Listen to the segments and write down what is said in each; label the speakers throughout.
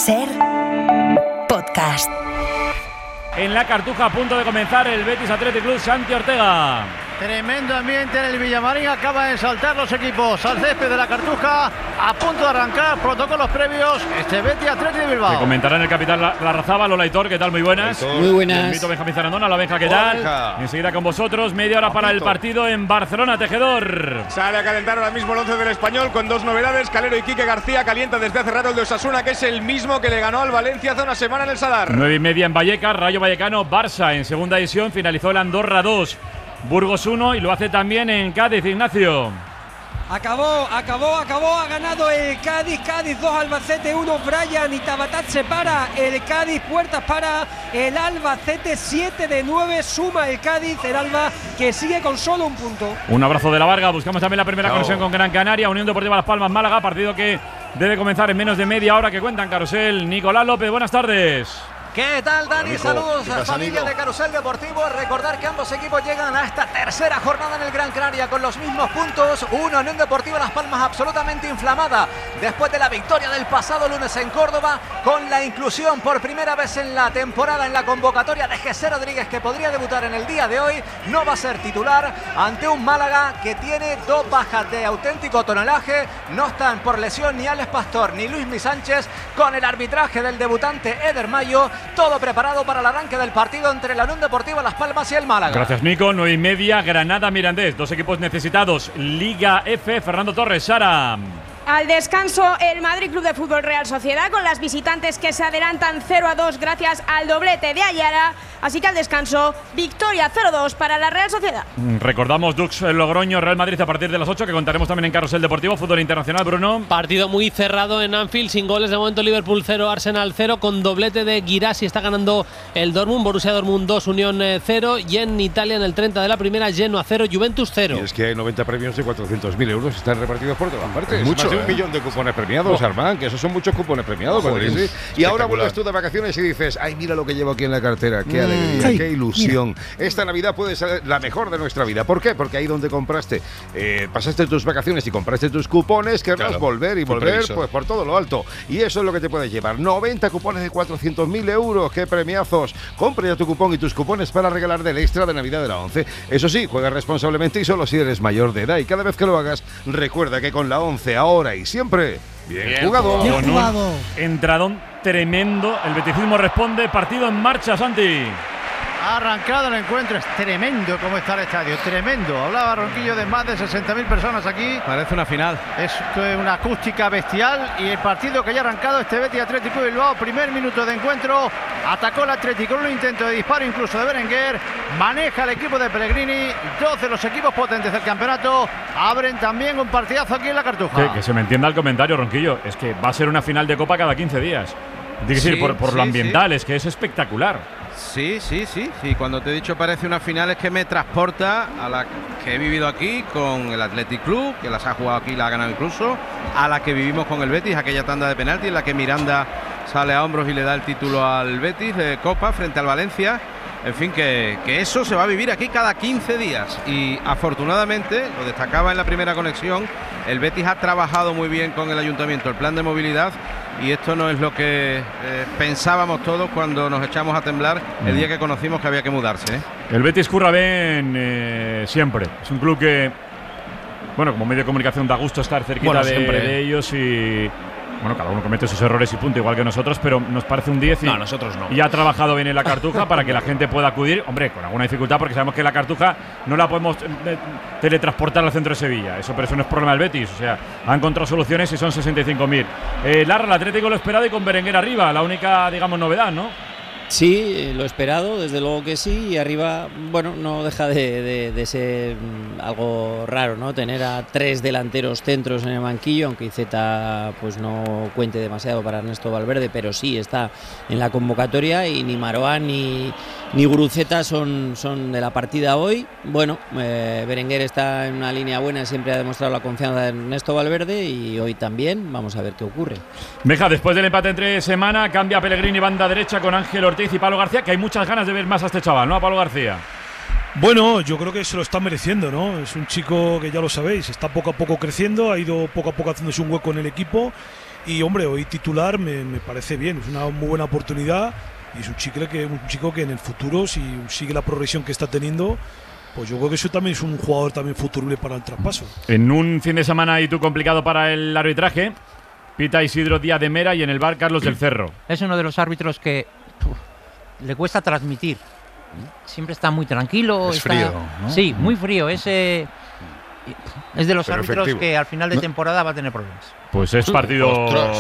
Speaker 1: SER Podcast.
Speaker 2: En la Cartuja, a punto de comenzar el Betis Athletic Club, Santi Ortega.
Speaker 3: Tremendo ambiente en el Villamarín, acaban de saltar los equipos al césped de la Cartuja, a punto de arrancar, protocolos previos, este Betis Athletic de Bilbao.
Speaker 2: Que comentarán el capitán Larrazábal. Hola Aitor, ¿qué tal? Muy buenas.
Speaker 4: Muy buenas.
Speaker 2: El mito Benjamín Zarandona, la Benja, ¿qué tal?
Speaker 4: Benja.
Speaker 2: Enseguida con vosotros, media hora para el partido en Barcelona, Tejedor.
Speaker 5: Sale a calentar ahora mismo el 11 del Español con dos novedades. Calero y Quique García calienta desde hace rato el de Osasuna, que es el mismo que le ganó al Valencia hace una semana en el Sadar.
Speaker 2: 9:30 en Vallecas, Rayo Vallecano, Barça. En segunda edición finalizó el Andorra 2. Burgos 1 y lo hace también en Cádiz, Ignacio.
Speaker 6: Acabó, ha ganado el Cádiz 2, Albacete 1, Brian y Tabatat se para el Cádiz, puertas para el Albacete, 7 de 9, suma el Cádiz, el Alba que sigue con solo un punto.
Speaker 2: Un abrazo de la Varga, buscamos también la primera conexión con Gran Canaria, Unión Deportiva Las Palmas, Málaga, partido que debe comenzar en menos de media hora, que cuentan Carrusel. Nicolás López, buenas tardes.
Speaker 7: ¿Qué tal, Dani?
Speaker 4: Nico,
Speaker 7: saludos
Speaker 4: ¿qué
Speaker 7: a la
Speaker 4: pasa,
Speaker 7: familia
Speaker 4: Nico?
Speaker 7: de Carrusel Deportivo. Recordar que ambos equipos llegan a esta tercera jornada en el Gran Canaria con los mismos puntos. Una Unión Deportiva Las Palmas absolutamente inflamada después de la victoria del pasado lunes en Córdoba, con la inclusión por primera vez en la temporada en la convocatoria de José Rodríguez, que podría debutar en el día de hoy. No va a ser titular ante un Málaga que tiene dos bajas de auténtico tonelaje. No están por lesión ni Alex Pastor ni Luismi Sánchez, con el arbitraje del debutante Eder Mayo. Todo preparado para el arranque del partido entre la Unión Deportiva Las Palmas y el Málaga.
Speaker 2: Gracias, Nico. 9:30, Granada Mirandés. Dos equipos necesitados. Liga F, Fernando Torres, Sara.
Speaker 8: Al descanso, el Madrid Club de Fútbol Real Sociedad, con las visitantes que se adelantan 0-2 gracias al doblete de Ayala. Así que al descanso, victoria 0-2 para la Real Sociedad.
Speaker 2: Recordamos Dux Logroño, Real Madrid a partir de las 8, que contaremos también en Carrusel Deportivo, fútbol internacional, Bruno.
Speaker 9: Partido muy cerrado en Anfield, sin goles de momento. Liverpool 0, Arsenal 0, con doblete de Guirassi. Está ganando el Dortmund, Borussia Dortmund 2, Unión 0. Y en Italia, en el 30 de la primera, Genoa 0, Juventus 0.
Speaker 4: Y es que hay 90 premios de 400.000 euros, están repartidos por todas partes.
Speaker 10: Mucho,
Speaker 4: Más de 1 millón de cupones premiados, Armán, que esos son muchos cupones premiados.
Speaker 10: Joder,
Speaker 4: ¿Sí? Y ahora vuelves tú de vacaciones y dices, ay, mira lo que llevo aquí en la cartera, qué alegría, qué ilusión. Esta Navidad puede ser la mejor de nuestra vida. ¿Por qué? Porque ahí donde compraste, pasaste tus vacaciones y compraste tus cupones, querrás volver y volver pues por todo lo alto. Y eso es lo que te puedes llevar. 90 cupones de 400.000 euros, qué premiazos. Compra ya tu cupón y tus cupones para regalar del extra de Navidad de la 11. Eso sí, juega responsablemente y solo si eres mayor de edad. Y cada vez que lo hagas, recuerda que con la 11, ahora y siempre, bien jugado.
Speaker 2: Bien jugado. Entradón tremendo. El beticismo responde. Partido en marcha, Santi.
Speaker 3: Ha arrancado el encuentro, es tremendo cómo está el estadio, tremendo. Hablaba Ronquillo de más de 60.000 personas aquí.
Speaker 5: Parece una final.
Speaker 3: Es una acústica bestial y el partido que ya ha arrancado este Betis Atlético de Bilbao. Primer minuto de encuentro, atacó el Atlético con un intento de disparo incluso de Berenguer. Maneja el equipo de Pellegrini, 12 de los equipos potentes del campeonato. Abren también un partidazo aquí en la Cartuja.
Speaker 2: Que se me entienda el comentario, Ronquillo. Es que va a ser una final de Copa cada 15 días. Tiene que decir, por lo ambiental, es que es espectacular.
Speaker 5: Sí. Cuando te he dicho parece una final, es que me transporta a la que he vivido aquí con el Athletic Club, que las ha jugado aquí y la ha ganado incluso, a la que vivimos con el Betis, aquella tanda de penalti en la que Miranda sale a hombros y le da el título al Betis de Copa frente al Valencia. En fin, que eso se va a vivir aquí cada 15 días y afortunadamente, lo destacaba en la primera conexión, el Betis ha trabajado muy bien con el Ayuntamiento el plan de movilidad y esto no es lo que pensábamos todos cuando nos echamos a temblar el día que conocimos que había que mudarse, ¿eh?
Speaker 2: El Betis curra bien siempre. Es un club que, bueno, como medio de comunicación da gusto estar cerquita de ellos y… Bueno, cada uno comete sus errores y punto, igual que nosotros, pero nos parece un 10 y,
Speaker 10: no, nosotros no.
Speaker 2: Y ha trabajado bien en la Cartuja para que la gente pueda acudir, hombre, con alguna dificultad, porque sabemos que la Cartuja no la podemos teletransportar al centro de Sevilla, pero eso no es problema del Betis, o sea, ha encontrado soluciones y son 65.000. Larra, el Atlético lo esperado y con Berenguer arriba, la única, digamos, novedad, ¿no?
Speaker 11: Sí, lo esperado, desde luego que sí, y arriba, bueno, no deja de ser algo raro, ¿no? Tener a 3 delanteros centros en el banquillo, aunque Iceta pues no cuente demasiado para Ernesto Valverde, pero sí está en la convocatoria y ni Maroán ni Guruceta son de la partida hoy. Bueno, Berenguer está en una línea buena, siempre ha demostrado la confianza de Ernesto Valverde y hoy también, vamos a ver qué ocurre.
Speaker 2: Beja, después del empate entre semana, cambia Pellegrini banda derecha con Ángel Ortiz y Pablo García, que hay muchas ganas de ver más a este chaval, ¿no? A Pablo García.
Speaker 12: Bueno, yo creo que se lo está mereciendo, ¿no? Es un chico que ya lo sabéis, está poco a poco creciendo, ha ido poco a poco haciéndose un hueco en el equipo Y hombre, hoy titular me parece bien, es una muy buena oportunidad y es un chico que en el futuro, si sigue la progresión que está teniendo, pues yo creo que eso también es un jugador también futurible para el traspaso.
Speaker 2: En un fin de semana y tú complicado para el arbitraje, pita Isidro Díaz de Mera y en el bar Carlos del Cerro.
Speaker 10: Es uno de los árbitros que le cuesta transmitir. Siempre está muy tranquilo.
Speaker 4: Es frío, ¿no?
Speaker 10: Sí, muy frío. Es de los
Speaker 4: Pero
Speaker 10: árbitros
Speaker 4: efectivo.
Speaker 10: que al final de temporada va a tener problemas.
Speaker 2: Pues es partido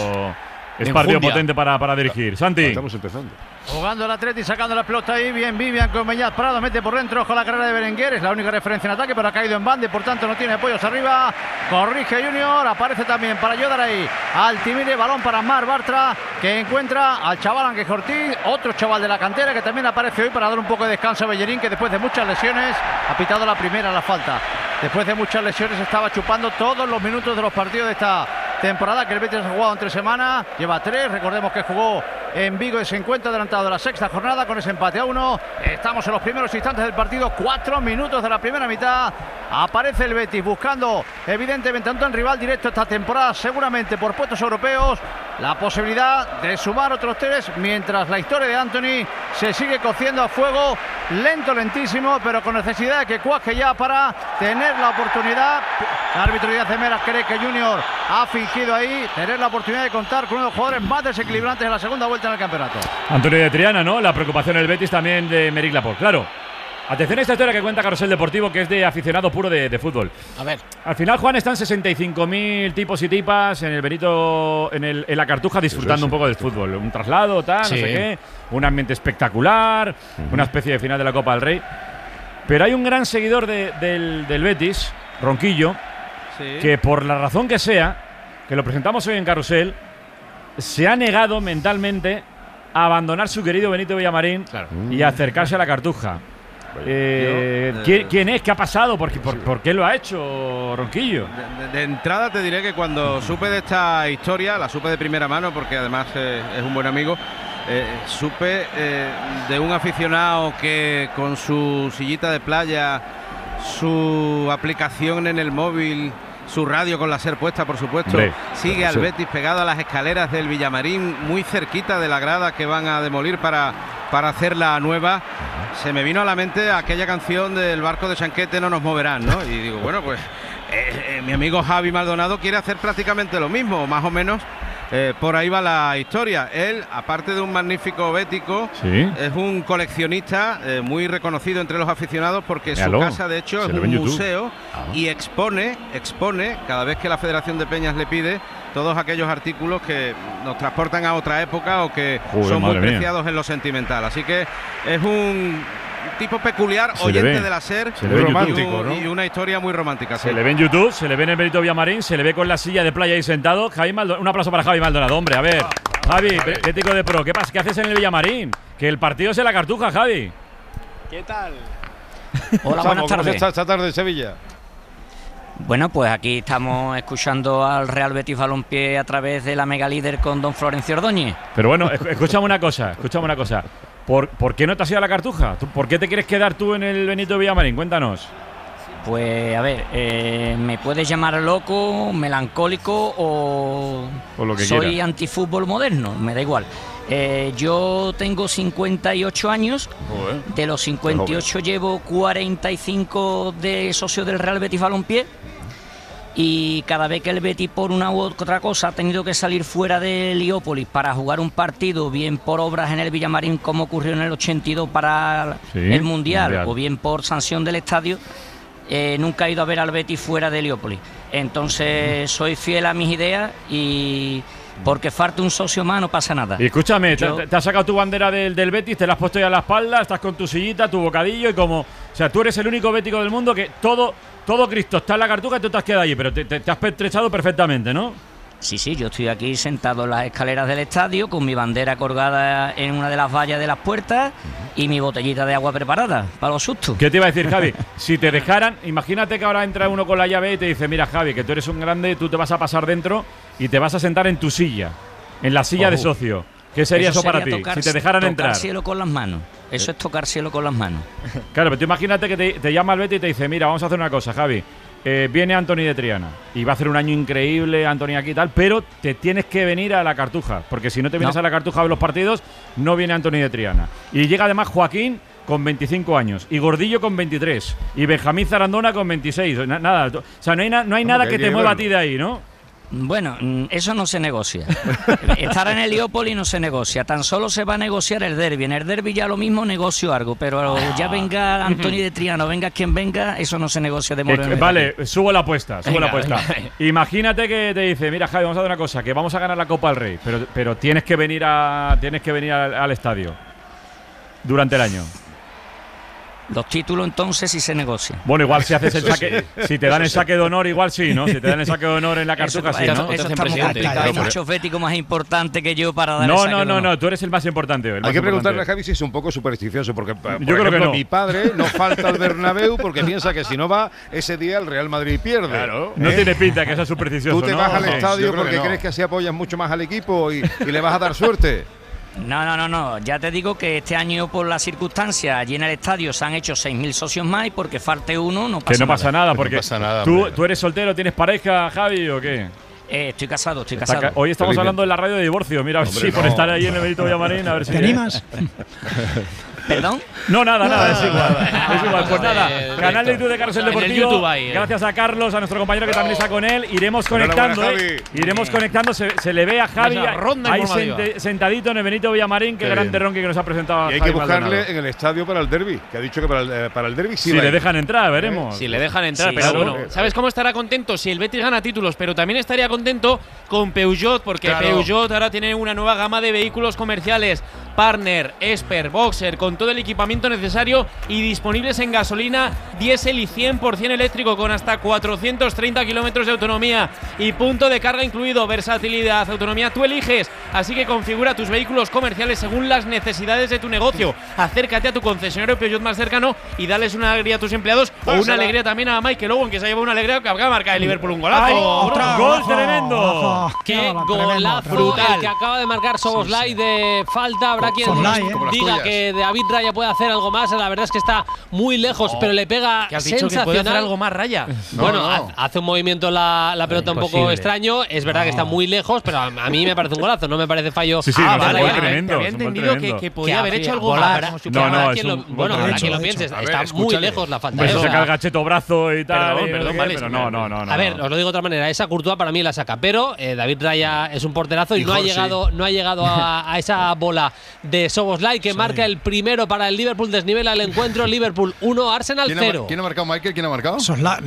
Speaker 2: potente para dirigir. Santi.
Speaker 4: Estamos empezando.
Speaker 3: Jugando el Atleti, sacando la pelota ahí. Bien Vivian con Beñat Prado. Mete por dentro con la carrera de Berenguer. Es la única referencia en ataque, pero ha caído en banda y por tanto no tiene apoyos arriba. Corrige Junior. Aparece también para ayudar ahí Altimire. Balón para Mar Bartra, que encuentra al chaval Ángel Ortiz. Otro chaval de la cantera que también aparece hoy para dar un poco de descanso a Bellerín, que después de muchas lesiones ha pitado la primera la falta. Después de muchas lesiones estaba chupando todos los minutos de los partidos de esta temporada que el Betis ha jugado entre semanas. Lleva 3. Recordemos que jugó en Vigo y se encuentra adelantado de la sexta jornada con ese empate a 1. Estamos en los primeros instantes del partido, 4 minutos de la primera mitad. Aparece el Betis buscando evidentemente ante un rival directo esta temporada, seguramente por puestos europeos, la posibilidad de sumar otros 3, mientras la historia de Anthony se sigue cociendo a fuego, lentísimo, pero con necesidad de que cuaje ya para tener la oportunidad. El árbitro Díaz de Mera cree que Junior ha fingido ahí tener la oportunidad de contar con uno de los jugadores más desequilibrantes en la segunda vuelta en el campeonato.
Speaker 2: Antonio de Triana, ¿no? La preocupación del Betis también de Meric Laporte. Claro. Atención a esta historia que cuenta Carrusel Deportivo, que es de aficionado puro de fútbol.
Speaker 11: A ver.
Speaker 2: Al final, Juan, están 65.000 tipos y tipas en el Benito, en la Cartuja, disfrutando un poco del fútbol. Un traslado, tal, no sé qué. Un ambiente espectacular, una especie de final de la Copa del Rey. Pero hay un gran seguidor del Betis, Ronquillo, que por la razón que sea, que lo presentamos hoy en Carrusel, se ha negado mentalmente a abandonar su querido Benito Villamarín y a acercarse a la Cartuja. ¿Quién es? ¿Qué ha pasado? ¿Por qué lo ha hecho Ronquillo?
Speaker 5: De entrada te diré que cuando supe de esta historia, la supe de primera mano porque además es un buen amigo, supe de un aficionado que con su sillita de playa, su aplicación en el móvil, su radio con la SER puesta, por supuesto, sigue al Betis pegado a las escaleras del Villamarín, muy cerquita de la grada que van a demolir para hacer la nueva. Se me vino a la mente aquella canción del Barco de Chanquete, no nos moverán, ¿no? Y digo, bueno, pues mi amigo Javi Maldonado quiere hacer prácticamente lo mismo, más o menos. Por ahí va la historia. Él, aparte de un magnífico bético, es un coleccionista muy reconocido entre los aficionados porque su casa, de hecho, es un museo y expone cada vez que la Federación de Peñas le pide todos aquellos artículos que nos transportan a otra época o que son muy preciados en lo sentimental. Así que es un tipo peculiar, oyente de la SER,
Speaker 2: muy romántico,
Speaker 5: y una historia muy romántica.
Speaker 2: Se le ve en YouTube, se le ve en el Benito Villamarín, se le ve con la silla de playa ahí sentado. Un aplauso para Javi Maldonado, hombre. A ver, Javi, bético de pro, ¿qué pasa? ¿Qué haces en el Villamarín? Que el partido es en la Cartuja, Javi.
Speaker 13: ¿Qué tal?
Speaker 14: Hola, buenas tardes.
Speaker 4: ¿Cómo está esta tarde en Sevilla?
Speaker 14: Bueno, pues aquí estamos escuchando al Real Betis Balompié a través de la Mega Líder con don Florencio Ordóñez.
Speaker 2: Pero bueno, escúchame una cosa. ¿Por qué no te has ido a la Cartuja? ¿Por qué te quieres quedar tú en el Benito Villamarín? Cuéntanos.
Speaker 14: Pues a ver, me puedes llamar loco, melancólico o
Speaker 2: lo que
Speaker 14: soy
Speaker 2: quiera.
Speaker 14: antifútbol moderno, me da igual. Yo tengo 58 años, de los 58 llevo 45 de socio del Real Betis Balompié. Y cada vez que el Betis por una u otra cosa ha tenido que salir fuera de Heliópolis para jugar un partido, bien por obras en el Villamarín como ocurrió en el 82 para el Mundial, o bien por sanción del estadio, nunca he ido a ver al Betis fuera de Heliópolis. Entonces soy fiel a mis ideas y porque falta un socio más no pasa nada.
Speaker 2: Y escúchame, te has sacado tu bandera del Betis, te la has puesto ya a la espalda, estás con tu sillita, tu bocadillo y como... O sea, tú eres el único bético del mundo que todo Cristo está en la Cartuja y tú te has quedado allí, pero te has pertrechado perfectamente, ¿no?
Speaker 14: Sí, yo estoy aquí sentado en las escaleras del estadio con mi bandera colgada en una de las vallas de las puertas y mi botellita de agua preparada para los sustos.
Speaker 2: ¿Qué te iba a decir, Javi? Si te dejaran, imagínate que ahora entra uno con la llave y te dice, mira, Javi, que tú eres un grande, tú te vas a pasar dentro y te vas a sentar en tu silla, en la silla de socio. ¿Qué sería eso para ti? Si te dejaran entrar.
Speaker 14: Tocar cielo con las manos. Eso es tocar cielo con las manos.
Speaker 2: Claro, pero tú imagínate que te llama el Betis y te dice, mira, vamos a hacer una cosa, Javi. viene Antoni de Triana y va a hacer un año increíble Antoni aquí y tal, pero te tienes que venir a la Cartuja, porque si no te vienes a la Cartuja a ver los partidos, no viene Antoni de Triana. Y llega además Joaquín con 25 años, y Gordillo con 23, y Benjamín Zarandona con 26. Nada, o sea, no hay nada que te mueva a ti de ahí, ¿no?
Speaker 14: Bueno, eso no se negocia. Estar en Heliópolis no se negocia. Tan solo se va a negociar el derbi. En el derbi ya lo mismo negocio algo, pero ya venga Antoni de Triano, venga quien venga, eso no se negocia de modo.
Speaker 2: Vale, subo la apuesta. Imagínate que te dice, mira, Javi, vamos a hacer una cosa, que vamos a ganar la Copa del Rey, pero tienes que venir al estadio durante el año.
Speaker 14: Los títulos entonces sí se negocian.
Speaker 2: Bueno, igual si haces el saque, si te dan el saque de honor, igual sí, ¿no? Si te dan el saque de honor en la Cartuja, sí, ¿no?
Speaker 14: Eso está muy complicado. Hay muchos béticos más importantes que yo para dar el saque de honor.
Speaker 2: No, tú eres el más importante.
Speaker 4: Hay que preguntarle a Javi si es un poco supersticioso, porque por
Speaker 2: creo
Speaker 4: ejemplo,
Speaker 2: que no.
Speaker 4: Mi padre no falta al Bernabéu porque piensa que si no va, ese día el Real Madrid pierde.
Speaker 2: Claro. No tiene pinta que sea supersticioso.
Speaker 4: Tú te vas al estadio porque crees que así apoyas mucho más al equipo y le vas a dar suerte.
Speaker 14: No. Ya te digo que este año, por las circunstancias, allí en el estadio se han hecho 6.000 socios más y porque falte uno no pasa nada.
Speaker 2: Que no pasa nada, porque
Speaker 4: no pasa nada,
Speaker 2: ¿tú eres soltero, tienes pareja, Javi, o qué?
Speaker 14: Estoy casado.
Speaker 2: Hoy estamos hablando en la radio de divorcio. Mira, por estar ahí en el Benito Villamarín, a ver si...
Speaker 10: ¿Te animas?
Speaker 14: ¿Perdón?
Speaker 2: No, nada, es igual. Pues nada, canal de YouTube de Carlos el Deportivo.
Speaker 9: YouTube ahí,
Speaker 2: Gracias a Carlos, a nuestro compañero que también está con él. Iremos conectando, Iremos conectando. Se le ve a Javi ahí sentadito en el Benito Villamarín. Qué gran terronqui que nos ha presentado.
Speaker 4: Y hay que buscarle en el estadio para el derbi, que ha dicho que para el derbi sí.
Speaker 2: Si le dejan entrar, veremos.
Speaker 9: Si le dejan entrar, pero bueno, ¿sabes cómo estará contento? Si el Betis gana títulos, pero también estaría contento con Peugeot, porque Peugeot ahora tiene una nueva gama de vehículos comerciales, Partner, Esper, Boxer, con todo el equipamiento necesario y disponibles en gasolina, diésel y 100% eléctrico, con hasta 430 kilómetros de autonomía y punto de carga incluido. Versatilidad, autonomía, tú eliges. Así que configura tus vehículos comerciales según las necesidades de tu negocio. Acércate a tu concesionario Peugeot más cercano y dales una alegría a tus empleados o una alegría también a Mike Lowen, que se ha llevado una alegría que acaba de marcar el Liverpool un golazo.
Speaker 2: ¡Gol tremendo!
Speaker 9: ¡Qué golazo! Brutal. El que acaba de marcar Soboslai de falta. Habrá quien diga que David Raya puede hacer algo más. La verdad es que está muy lejos, pero le pega
Speaker 6: ¿Qué has dicho
Speaker 9: sensacional.
Speaker 6: que puede hacer algo más, Raya?
Speaker 9: Bueno, hace un movimiento la pelota un poco extraño. Es verdad que está muy lejos, pero a mí me parece un golazo. No me parece fallo.
Speaker 2: Sí,
Speaker 6: vale.
Speaker 2: Tremendo.
Speaker 6: Había entendido que podía haber hecho algo más.
Speaker 2: No,
Speaker 9: bueno, habrá quien lo piense. Está muy lejos la falta.
Speaker 2: Eso saca el gacheto brazo y tal.
Speaker 9: Perdón, vale.
Speaker 2: Pero no.
Speaker 9: A ver, os lo digo de otra manera. Esa Courtois para mí la saca, pero David Raya es un porterazo y no ha llegado a esa bola de Soboslai que marca el primero para el Liverpool. Desnivela el encuentro. Liverpool 1, Arsenal 0.
Speaker 4: ¿Quién ha marcado, Michael? ¿Quién ha marcado?
Speaker 10: Soslayer.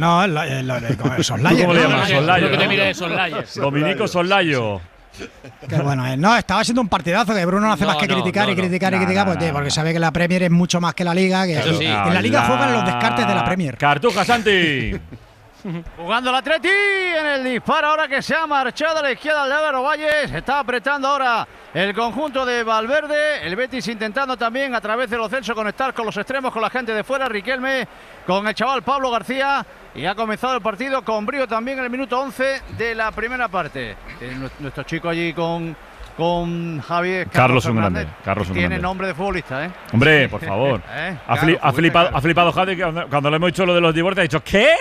Speaker 2: ¿Cómo le llamas? Soslayer. Dominico Soslayo.
Speaker 10: Que bueno, no, estaba siendo un partidazo que Bruno no hace más que criticar y criticar, porque sabe que la Premier es mucho más que la Liga. Que
Speaker 9: eso sí.
Speaker 10: En la Liga juegan los descartes de la Premier.
Speaker 2: Cartuja, Santi.
Speaker 3: Jugando el Atleti en el disparo ahora que se ha marchado a la izquierda de Álvaro Valles. Está apretando ahora el conjunto de Valverde. El Betis intentando también a través de los Celso conectar con los extremos, con la gente de fuera. Riquelme con el chaval Pablo García. Y ha comenzado el partido con brío también en el minuto 11 de la primera parte. Nuestro chico allí con Javier
Speaker 2: Carlos un grande.
Speaker 3: Tiene nombre de futbolista, ¿eh?
Speaker 2: Hombre, por favor. Ha flipado Javi cuando le hemos dicho lo de los divorcios. Ha dicho, ¿qué?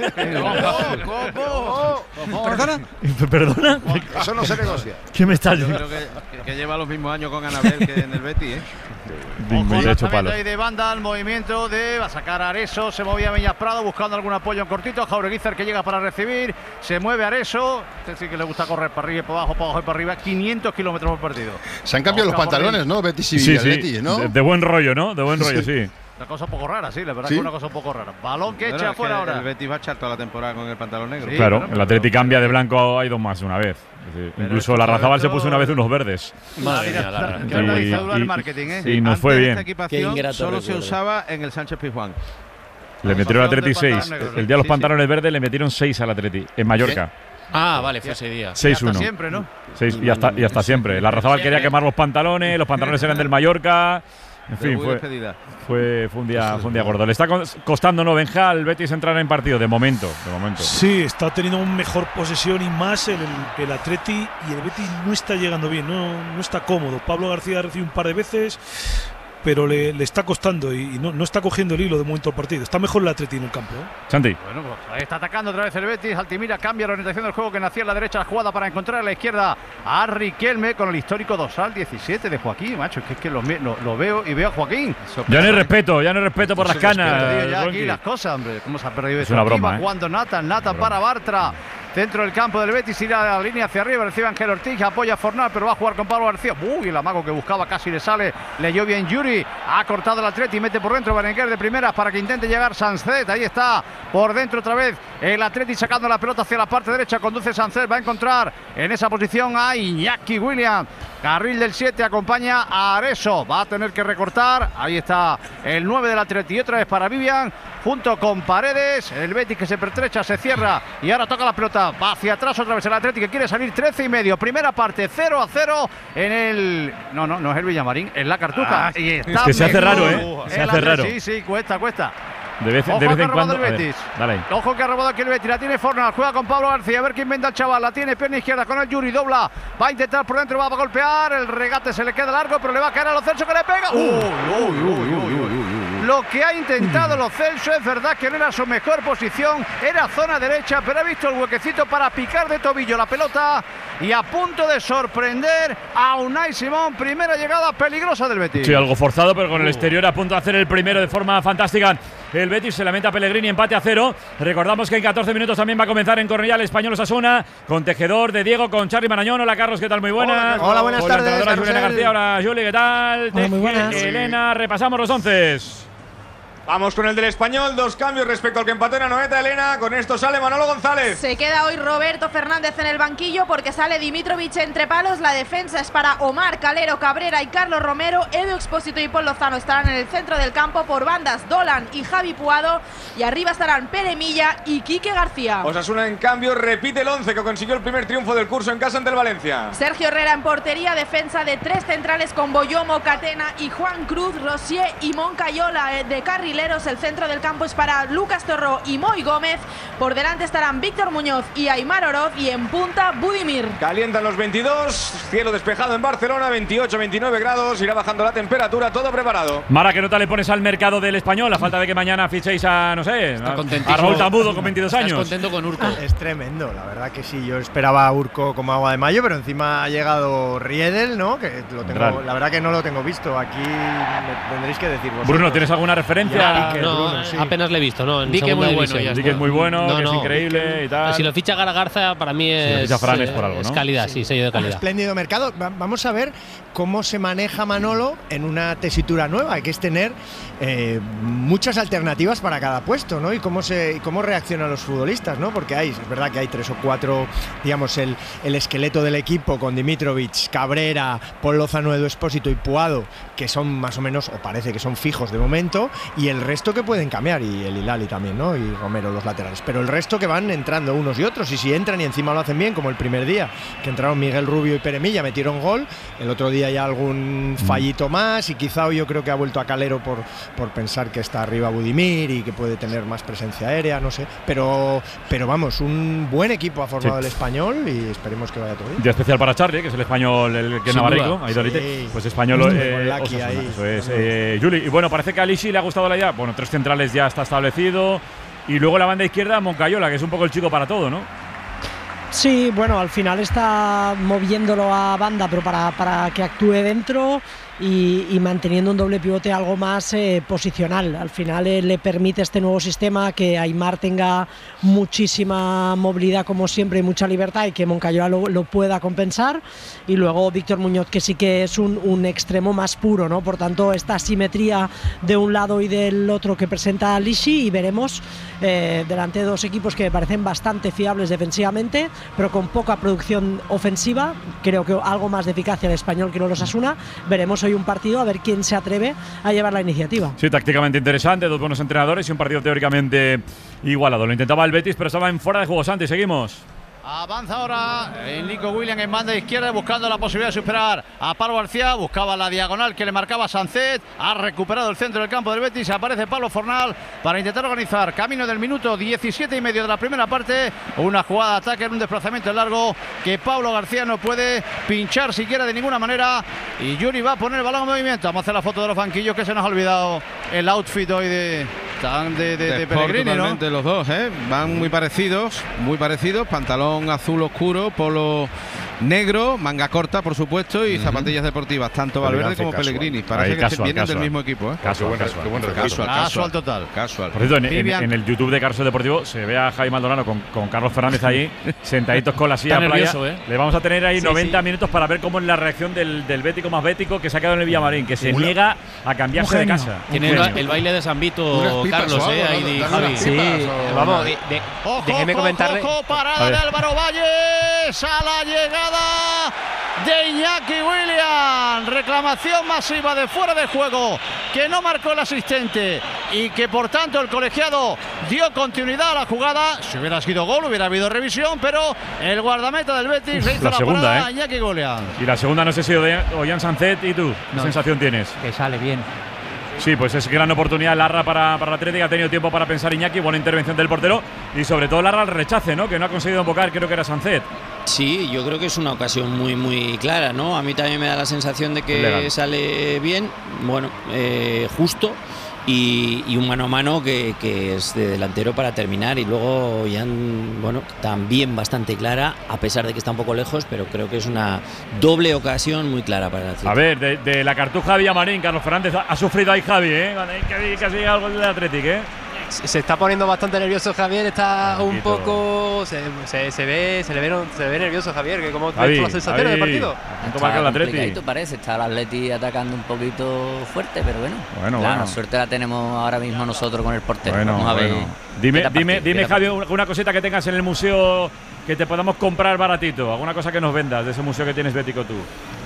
Speaker 2: ¿Perdona?
Speaker 4: Eso no se negocia.
Speaker 2: ¿Qué me estás
Speaker 5: diciendo? Que lleva los mismos años con Anabel que en el Betis, ¿eh?
Speaker 3: Ahí de banda el movimiento va a sacar a Areso. Se movía Meñas Prado buscando algún apoyo en cortito. Jaureguizar que llega para recibir. Se mueve Areso. Este sí que le gusta correr para arriba y para abajo y para arriba. 500 kilómetros por partido.
Speaker 4: Se han cambiado los pantalones, ¿no? Betis y Betis, ¿no?
Speaker 2: De buen rollo, ¿no? De buen rollo, sí.
Speaker 3: Una cosa un poco rara, sí, la verdad que es una cosa un poco rara. Balón que echa afuera ahora.
Speaker 5: El Betis va a echar toda la temporada con el pantalón negro.
Speaker 2: Sí, claro, el Atleti cambia de blanco, ha ido más una vez. Incluso la Razabal se puso una vez unos verdes.
Speaker 5: Madre mía,
Speaker 2: y nos fue bien.
Speaker 5: Esta equipación solo se usaba en el Sánchez Pizjuán.
Speaker 2: Le metieron al Atleti 6. El día de los pantalones verdes le metieron 6 al Atleti, en Mallorca.
Speaker 9: Vale, fue ese día.
Speaker 2: 6-1.
Speaker 3: Siempre, ¿no?
Speaker 2: 6 y hasta siempre. La Razabal quería quemar los pantalones eran del Mallorca. En fin, fue un día gordo. Le está costando, ¿no, Benja, al Betis entrar en partido? De momento.
Speaker 12: Sí, está teniendo una mejor posesión y más el Atleti, y el Betis no está llegando bien, no está cómodo. Pablo García recibe un par de veces, pero le está costando y no está cogiendo el hilo de momento del partido. Está mejor el Atleti en el campo.
Speaker 2: Santi.
Speaker 3: Bueno, pues ahí está atacando otra vez el Betis. Altimira cambia la orientación del juego, que nacía en la derecha, la jugada para encontrar a la izquierda a Riquelme con el histórico dorsal 17 de Joaquín, macho. Es que lo veo y veo a Joaquín.
Speaker 2: Ya no hay respeto por las canas.
Speaker 3: Ya aquí las cosas, hombre. ¿Cómo se ha perdido
Speaker 2: es
Speaker 3: eso?
Speaker 2: una
Speaker 3: Aquí
Speaker 2: broma,
Speaker 3: va jugando Nathan para Bartra. Dentro del campo del Betis, irá a la línea hacia arriba, recibe Ángel Ortiz, apoya a Fornal, pero va a jugar con Pablo García. Uy, el amago que buscaba casi le sale, leyó bien Yuri, ha cortado el Atleti, mete por dentro Berenguer de primeras para que intente llegar Sancet. Ahí está, por dentro otra vez el Atleti sacando la pelota hacia la parte derecha, conduce Sancet, va a encontrar en esa posición a Iñaki Williams. Carril del 7 acompaña a Areso, va a tener que recortar. Ahí está el 9 del Atleti, y otra vez para Vivian, junto con Paredes. El Betis que se pertrecha, se cierra y ahora toca la pelota, va hacia atrás otra vez el Atleti, que quiere salir 13,5. Primera parte 0-0 en el... No es el Villamarín, es la Cartuja. Y está
Speaker 2: es que se hace raro, se hace raro.
Speaker 3: Sí, cuesta.
Speaker 2: De vez en cuando.
Speaker 3: El Betis.
Speaker 2: Dale.
Speaker 3: Ojo que ha robado aquí el Betis. La tiene Fornal. Juega con Pablo García. A ver quién inventa el chaval. La tiene pierna izquierda con el Yuri. Dobla. Va a intentar por dentro. Va a golpear. El regate se le queda largo, pero le va a caer a Lo Celso, que le pega. Lo que ha intentado Lo Celso, es verdad que no era su mejor posición. Era zona derecha, pero ha visto el huequecito para picar de tobillo la pelota. Y a punto de sorprender a Unai Simón. Primera llegada peligrosa del Betis.
Speaker 2: Sí, algo forzado, pero con el exterior a punto de hacer el primero de forma fantástica. El Betis se lamenta Pellegrini, empate a 0. Recordamos que en 14 minutos también va a comenzar en Cornellá el Español Osasuna, con Tejedor, de Diego, con Charly Marañón. Hola Carlos, ¿qué tal? Muy buenas.
Speaker 13: Hola, buenas tardes.
Speaker 2: Hola Juliana García, hola Juli, ¿qué tal?
Speaker 13: Hola, muy buenas.
Speaker 2: Elena, repasamos los 11.
Speaker 15: Vamos con el del Español, 2 cambios respecto al que empató en la Noeta, Elena. Con esto sale Manolo González.
Speaker 16: Se queda hoy Roberto Fernández en el banquillo porque sale Dimitrovic entre palos. La defensa es para Omar, Calero, Cabrera y Carlos Romero. Edu Expósito y Paul Lozano estarán en el centro del campo. Por bandas, Dolan y Javi Puado. Y arriba estarán Pere Milla y Quique García.
Speaker 15: Osasuna, en cambio, repite el 11 que consiguió el primer triunfo del curso en casa ante el Valencia.
Speaker 16: Sergio Herrera en portería, defensa de 3 centrales con Boyomo, Catena y Juan Cruz, Rosier y Moncayola de carrileros. El centro del campo es para Lucas Torró y Moy Gómez. Por delante estarán Víctor Muñoz y Aimar Oroz, y en punta Budimir.
Speaker 15: Calientan los 22, cielo despejado en Barcelona, 28-29 grados, irá bajando la temperatura, todo preparado.
Speaker 2: Mara, ¿qué nota le pones al mercado del Español? A falta de que mañana fichéis a, no sé, a Raúl Tambudo con 22 años.
Speaker 13: ¿Estás contento con Urco? Es tremendo, la verdad que sí. Yo esperaba a Urco como agua de mayo, pero encima ha llegado Riedel, ¿no? Que lo tengo, la verdad que no lo tengo visto. Aquí me tendréis que decir vosotros.
Speaker 2: Bruno, ¿tienes alguna referencia?
Speaker 9: No,
Speaker 13: Bruno, sí.
Speaker 9: apenas le he visto, ¿no? En
Speaker 2: Di que
Speaker 9: segunda
Speaker 2: muy
Speaker 9: división.
Speaker 2: bueno, Di que es muy bueno, que es increíble y tal.
Speaker 9: Si lo ficha Garza, para mí
Speaker 2: Si lo
Speaker 9: es,
Speaker 2: ficha Fran es por algo, ¿no?
Speaker 9: es calidad, sí, sello de calidad.
Speaker 13: Espléndido mercado. Vamos a ver cómo se maneja Manolo en una tesitura nueva, que es tener muchas alternativas para cada puesto, ¿no? Y cómo reaccionan los futbolistas, ¿no? Porque es verdad que hay 3 o 4, digamos, el esqueleto del equipo con Dimitrovic, Cabrera, Paul Lozano, Edu Expósito y Puado, que son más o menos, o parece que son fijos de momento, y el resto que pueden cambiar, y el Hilali también, ¿no? Y Romero, los laterales, pero el resto que van entrando unos y otros, y si entran y encima lo hacen bien, como el primer día, que entraron Miguel Rubio y Pere Milla, metieron gol, el otro día ya algún fallito más, y quizá hoy yo creo que ha vuelto a Calero por pensar que está arriba Budimir y que puede tener más presencia aérea, no sé, pero vamos, un buen equipo ha formado el Español y esperemos que vaya todo bien.
Speaker 2: Día especial para Charly, que es el español, el que es navarico,
Speaker 13: sí.
Speaker 2: pues Español Osasuna,
Speaker 13: ahí.
Speaker 2: eso es. Juli, y bueno, parece que a Lishi le ha gustado la idea, bueno, 3 centrales ya está establecido, y luego la banda izquierda Moncayola, que es un poco el chico para todo, ¿no?
Speaker 17: Sí, bueno, al final está moviéndolo a banda, pero para que actúe dentro y manteniendo un doble pivote algo más posicional. Al final le permite este nuevo sistema que Aimar tenga muchísima movilidad como siempre y mucha libertad, y que Moncayola lo pueda compensar, y luego Víctor Muñoz, que sí que es un extremo más puro, ¿no? Por tanto, esta asimetría de un lado y del otro que presenta Lishi, y veremos delante de 2 equipos que me parecen bastante fiables defensivamente, pero con poca producción ofensiva. Creo que algo más de eficacia el Español que no los Osasuna. Veremos hoy un partido a ver quién se atreve a llevar la iniciativa.
Speaker 2: Sí, tácticamente interesante, 2 buenos entrenadores y un partido teóricamente igualado. Lo intentaba el Betis, pero estaba en fuera de juego. Santi, seguimos.
Speaker 3: Avanza ahora Nico Williams en banda izquierda buscando la posibilidad de superar a Pablo García. Buscaba la diagonal que le marcaba Sancet. Ha recuperado el centro del campo del Betis. Aparece Pablo Fornal para intentar organizar camino del minuto 17 y medio de la primera parte. Una jugada de ataque en un desplazamiento largo que Pablo García no puede pinchar siquiera de ninguna manera. Y Yuri va a poner el balón en movimiento. Vamos a hacer la foto de los banquillos, que se nos ha olvidado el outfit hoy de Pellegrini, ¿no?
Speaker 5: Totalmente los dos, van muy parecidos, pantalón azul oscuro, polo negro, manga corta, por supuesto, y zapatillas deportivas, tanto Valverde como Pellegrini. Parece que vienen del mismo equipo,
Speaker 3: Casual total.
Speaker 2: Por cierto, en el YouTube de Carso Deportivo se ve a Javi Maldonado con Carlos Fernández ahí, sentaditos con la silla playa. Le vamos a tener ahí 90 minutos para ver cómo es la reacción del bético más bético que se ha quedado en el Villamarín, que se niega a cambiarse de casa.
Speaker 18: Tiene el baile de San Vito, Carlos, ahí Javi.
Speaker 6: Sí, vamos, déjeme comentarle.
Speaker 3: Ojo, parada de Álvaro Valles a la llegada de Iñaki Williams. Reclamación masiva de fuera de juego que no marcó el asistente y que por tanto el colegiado dio continuidad a la jugada. Si hubiera sido gol hubiera habido revisión, pero el guardameta del Betis le hizo la parada a Iñaki Williams.
Speaker 2: Y la segunda no sé si Ollán Sancet. ¿Y tú? ¿Qué sensación tienes?
Speaker 6: Que sale bien.
Speaker 2: Sí, pues es gran oportunidad Larra para la Atlético. Ha tenido tiempo para pensar Iñaki, buena intervención del portero y sobre todo Larra al rechace, ¿no? Que no ha conseguido invocar, creo que era Sancet.
Speaker 11: Sí, yo creo que es una ocasión muy, muy clara, ¿no? A mí también me da la sensación de que sale bien, bueno, justo. Y un mano a mano que es de delantero para terminar, y luego ya, bueno, también bastante clara, a pesar de que está un poco lejos, pero creo que es una doble ocasión muy clara para el Atlético.
Speaker 2: A ver, de la Cartuja Villamarín, Carlos Fernández ha sufrido ahí Javi, casi algo del Atlético,
Speaker 6: Se está poniendo bastante nervioso Javier, está un poco. Se le ve nervioso Javier, que como ves las sensaciones del partido.
Speaker 11: Está complicadito, parece, está el Atleti atacando un poquito fuerte, pero bueno. La suerte la tenemos ahora mismo nosotros con el portero. Vamos a ver.
Speaker 2: Dime Javi, una cosita que tengas en el museo que te podamos comprar baratito, alguna cosa que nos vendas de ese museo que tienes bético tú.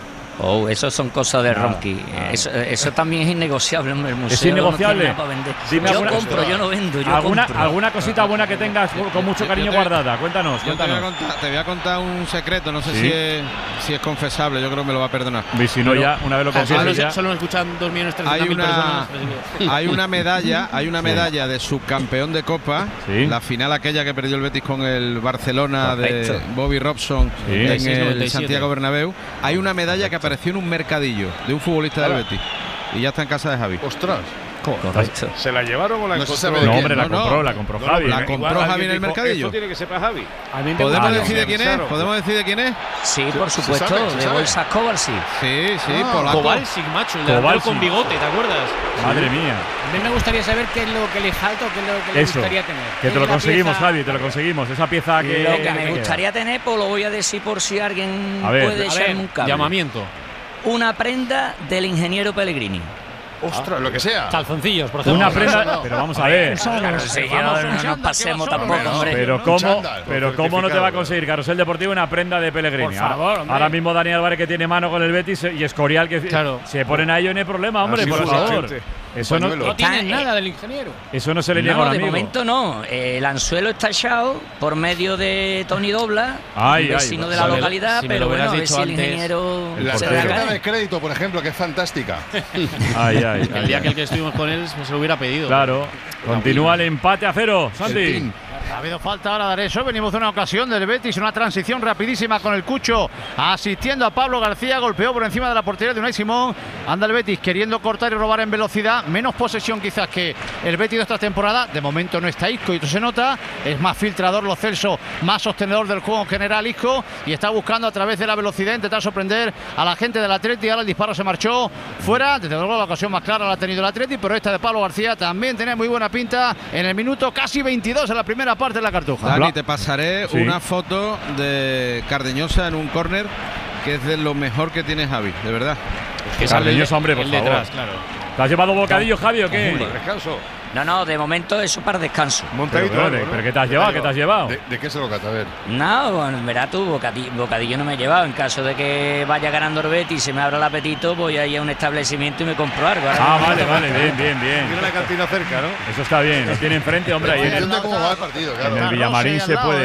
Speaker 14: Eso son cosas de Ronqui. Eso también es innegociable en el museo.
Speaker 2: Es innegociable.
Speaker 14: No tiene nada para vender. Yo no vendo.
Speaker 2: ¿Alguna cosita buena que tengas con mucho cariño guardada? Cuéntanos.
Speaker 5: Te voy a contar un secreto, no sé si es confesable, yo creo que me lo va a la
Speaker 2: Y si no, ya, una vez lo confieses.
Speaker 18: Solo nos escuchan 2.300.000 personas.
Speaker 5: Hay una medalla de subcampeón de Copa, la final aquella que perdió el Betis con el Barcelona de Bobby Robson en el Santiago Bernabéu. Hay una medalla que apareció en un mercadillo de un futbolista del Betis y ya está en casa de Javi.
Speaker 4: ¡Ostras!
Speaker 14: Correcto.
Speaker 4: ¿Se la llevaron o la encontró?
Speaker 2: No, hombre, la compró Javi.
Speaker 5: La compró Javi en el mercadillo.
Speaker 4: Esto tiene que sepa Javi.
Speaker 5: ¿Podemos decir de quién es? ¿Podemos decir de quién es?
Speaker 14: Sí, por supuesto, de bolsas Kovalsic.
Speaker 5: Sí, polaco.
Speaker 18: Kovalsic, macho, el delantero con bigote, ¿te acuerdas?
Speaker 2: Madre mía.
Speaker 18: A mí me gustaría saber qué es lo que le falta o qué es lo que le gustaría tener.
Speaker 2: Que te lo conseguimos, Javi, te lo conseguimos. Esa pieza que.
Speaker 14: Lo que me gustaría tener, pues lo voy a decir por si alguien puede echarme un cable.
Speaker 18: Llamamiento.
Speaker 14: Una prenda del ingeniero Pellegrini.
Speaker 4: Ostras, lo que sea.
Speaker 18: Calzoncillos, por ejemplo.
Speaker 2: Una prenda. Pero vamos a ver.
Speaker 14: No nos pasemos tampoco, hombre.
Speaker 2: Pero cómo no te va a conseguir Carrusel Deportivo una prenda de Pellegrini.
Speaker 18: Por favor, hombre.
Speaker 2: Ahora mismo Dani Álvarez, que tiene mano con el Betis, y Escorial, que se ponen a ello, no hay problema, hombre, por favor. Eso
Speaker 18: no tiene nada del ingeniero.
Speaker 2: Eso no se le niega a un amigo.
Speaker 14: De momento no. El anzuelo está echado por medio de Tony Dobla, vecino de la localidad, pero bueno, a ver si el ingeniero.
Speaker 4: La tarjeta de crédito, por ejemplo, que es fantástica.
Speaker 18: El día que estuvimos con él se lo hubiera pedido.
Speaker 2: Claro. Continúa el empate a 0, Santi.
Speaker 3: Ha habido falta ahora de eso. Venimos de una ocasión del Betis, una transición rapidísima con el Cucho asistiendo a Pablo García. Golpeó por encima de la portería de Unai Simón. Anda el Betis queriendo cortar y robar en velocidad. Menos posesión quizás que el Betis de esta temporada. De momento no está Isco y esto se nota. Es más filtrador Lo Celso, más sostenedor del juego en general Isco. Y está buscando a través de la velocidad intentar sorprender a la gente del Atleti. Ahora el disparo se marchó fuera. Desde luego la ocasión más clara la ha tenido el Atleti, pero esta de Pablo García también tenía muy buena pinta en el minuto casi 22 en la primera parte de la Cartuja.
Speaker 5: Dani, te pasaré una foto de Cardeñosa en un córner que es de lo mejor que tiene Javi, de verdad.
Speaker 2: Que Cardeñosa, hombre, por favor.
Speaker 18: Detrás, claro.
Speaker 2: ¿Te has llevado bocadillo, Javi, o qué?
Speaker 4: Descanso.
Speaker 14: No, de momento eso para descanso.
Speaker 4: Montadito.
Speaker 2: ¿Pero qué te has llevado? ¿Qué te has llevado?
Speaker 4: ¿De qué se lo cata? A ver.
Speaker 14: No, bueno, verás tú, bocadillo no me he llevado. En caso de que vaya ganando el Betis y se me abra el apetito, voy a ir a un establecimiento y me compro algo.
Speaker 2: Vale, bien.
Speaker 4: Tiene la cantina cerca, ¿no?
Speaker 2: Eso está bien, lo tiene enfrente, hombre. Ahí
Speaker 4: cómo va el partido, claro.
Speaker 2: En el Villamarín se puede.